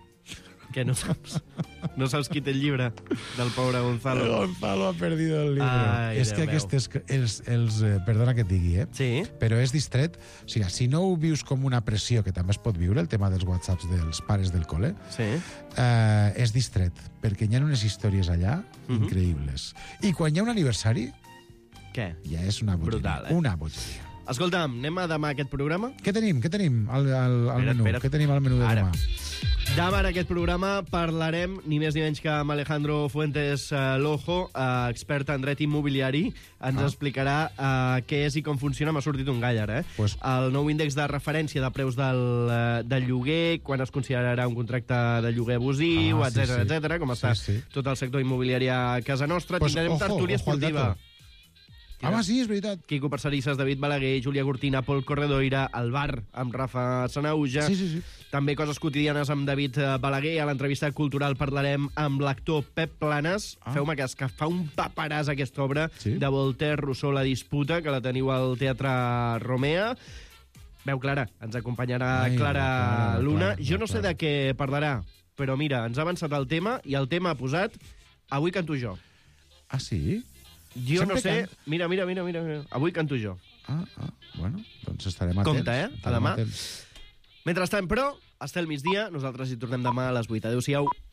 Que no saps? No saps qui té el llibre del pobre Gonzalo? Gonzalo ha perdido el libro. Ai, és Déu que meu. aquestes... Els, els, eh, perdona que et digui, eh? Sí. Però és distret. O sigui, si no ho vius com una pressió, que també es pot viure, el tema dels whatsapps dels pares del col·le, Sí. eh, és distret, perquè hi ha unes històries allà Mhm. increïbles. I quan hi ha un aniversari, Què? ja és una bogeria. Brutal, eh? Una bogeria. Escolta'm, anem a demà aquest programa? Què tenim? Què tenim al, al, al Espera, menú? espera. Què tenim al menú de Ara. demà? Demà en aquest programa parlarem ni més ni menys que amb Alejandro Fuentes eh, Lojo, eh, expert en dret immobiliari. Ens Ah. explicarà eh, què és i com funciona. M'ha sortit un gall ara, eh? Pues... El nou índex de referència de preus del, eh, del lloguer, quan es considerarà un contracte de lloguer abusiu, Ah, sí, etcètera, sí. etcètera, com Sí, està sí. tot el sector immobiliari a casa nostra. Pues, Tindrem ojo, tertúlia ojo al esportiva. dato. Ah, sí, és veritat. Quico Parcerisses, David Balaguer, Júlia Cortina, Pol Corredoira, el bar amb Rafa Sanauja. Sí, sí, sí. També coses quotidianes amb David eh, Balaguer. A l'entrevista cultural parlarem amb l'actor Pep Planes. Ah. Feu-me cas, que fa un paperàs aquesta obra Sí? de Voltaire, Rousseau, La disputa, que la teniu al Teatre Romea. Veu Clara, ens acompanyarà Ai, Clara Clara, Luna. Clara, jo no sé Clara. de què parlarà, però mira, ens ha avançat el tema i el tema ha posat Avui canto jo. Ah, sí? Jo Sempre no sé... can- Mira, mira, mira, mira. mira. Avui canto jo. Ah, ah, bueno, doncs estarem atents. Compte, eh? A Estarem demà. atents. Mentrestant, però, hasta el migdia. Nosaltres hi tornem demà a les vuit. Adéu-siau.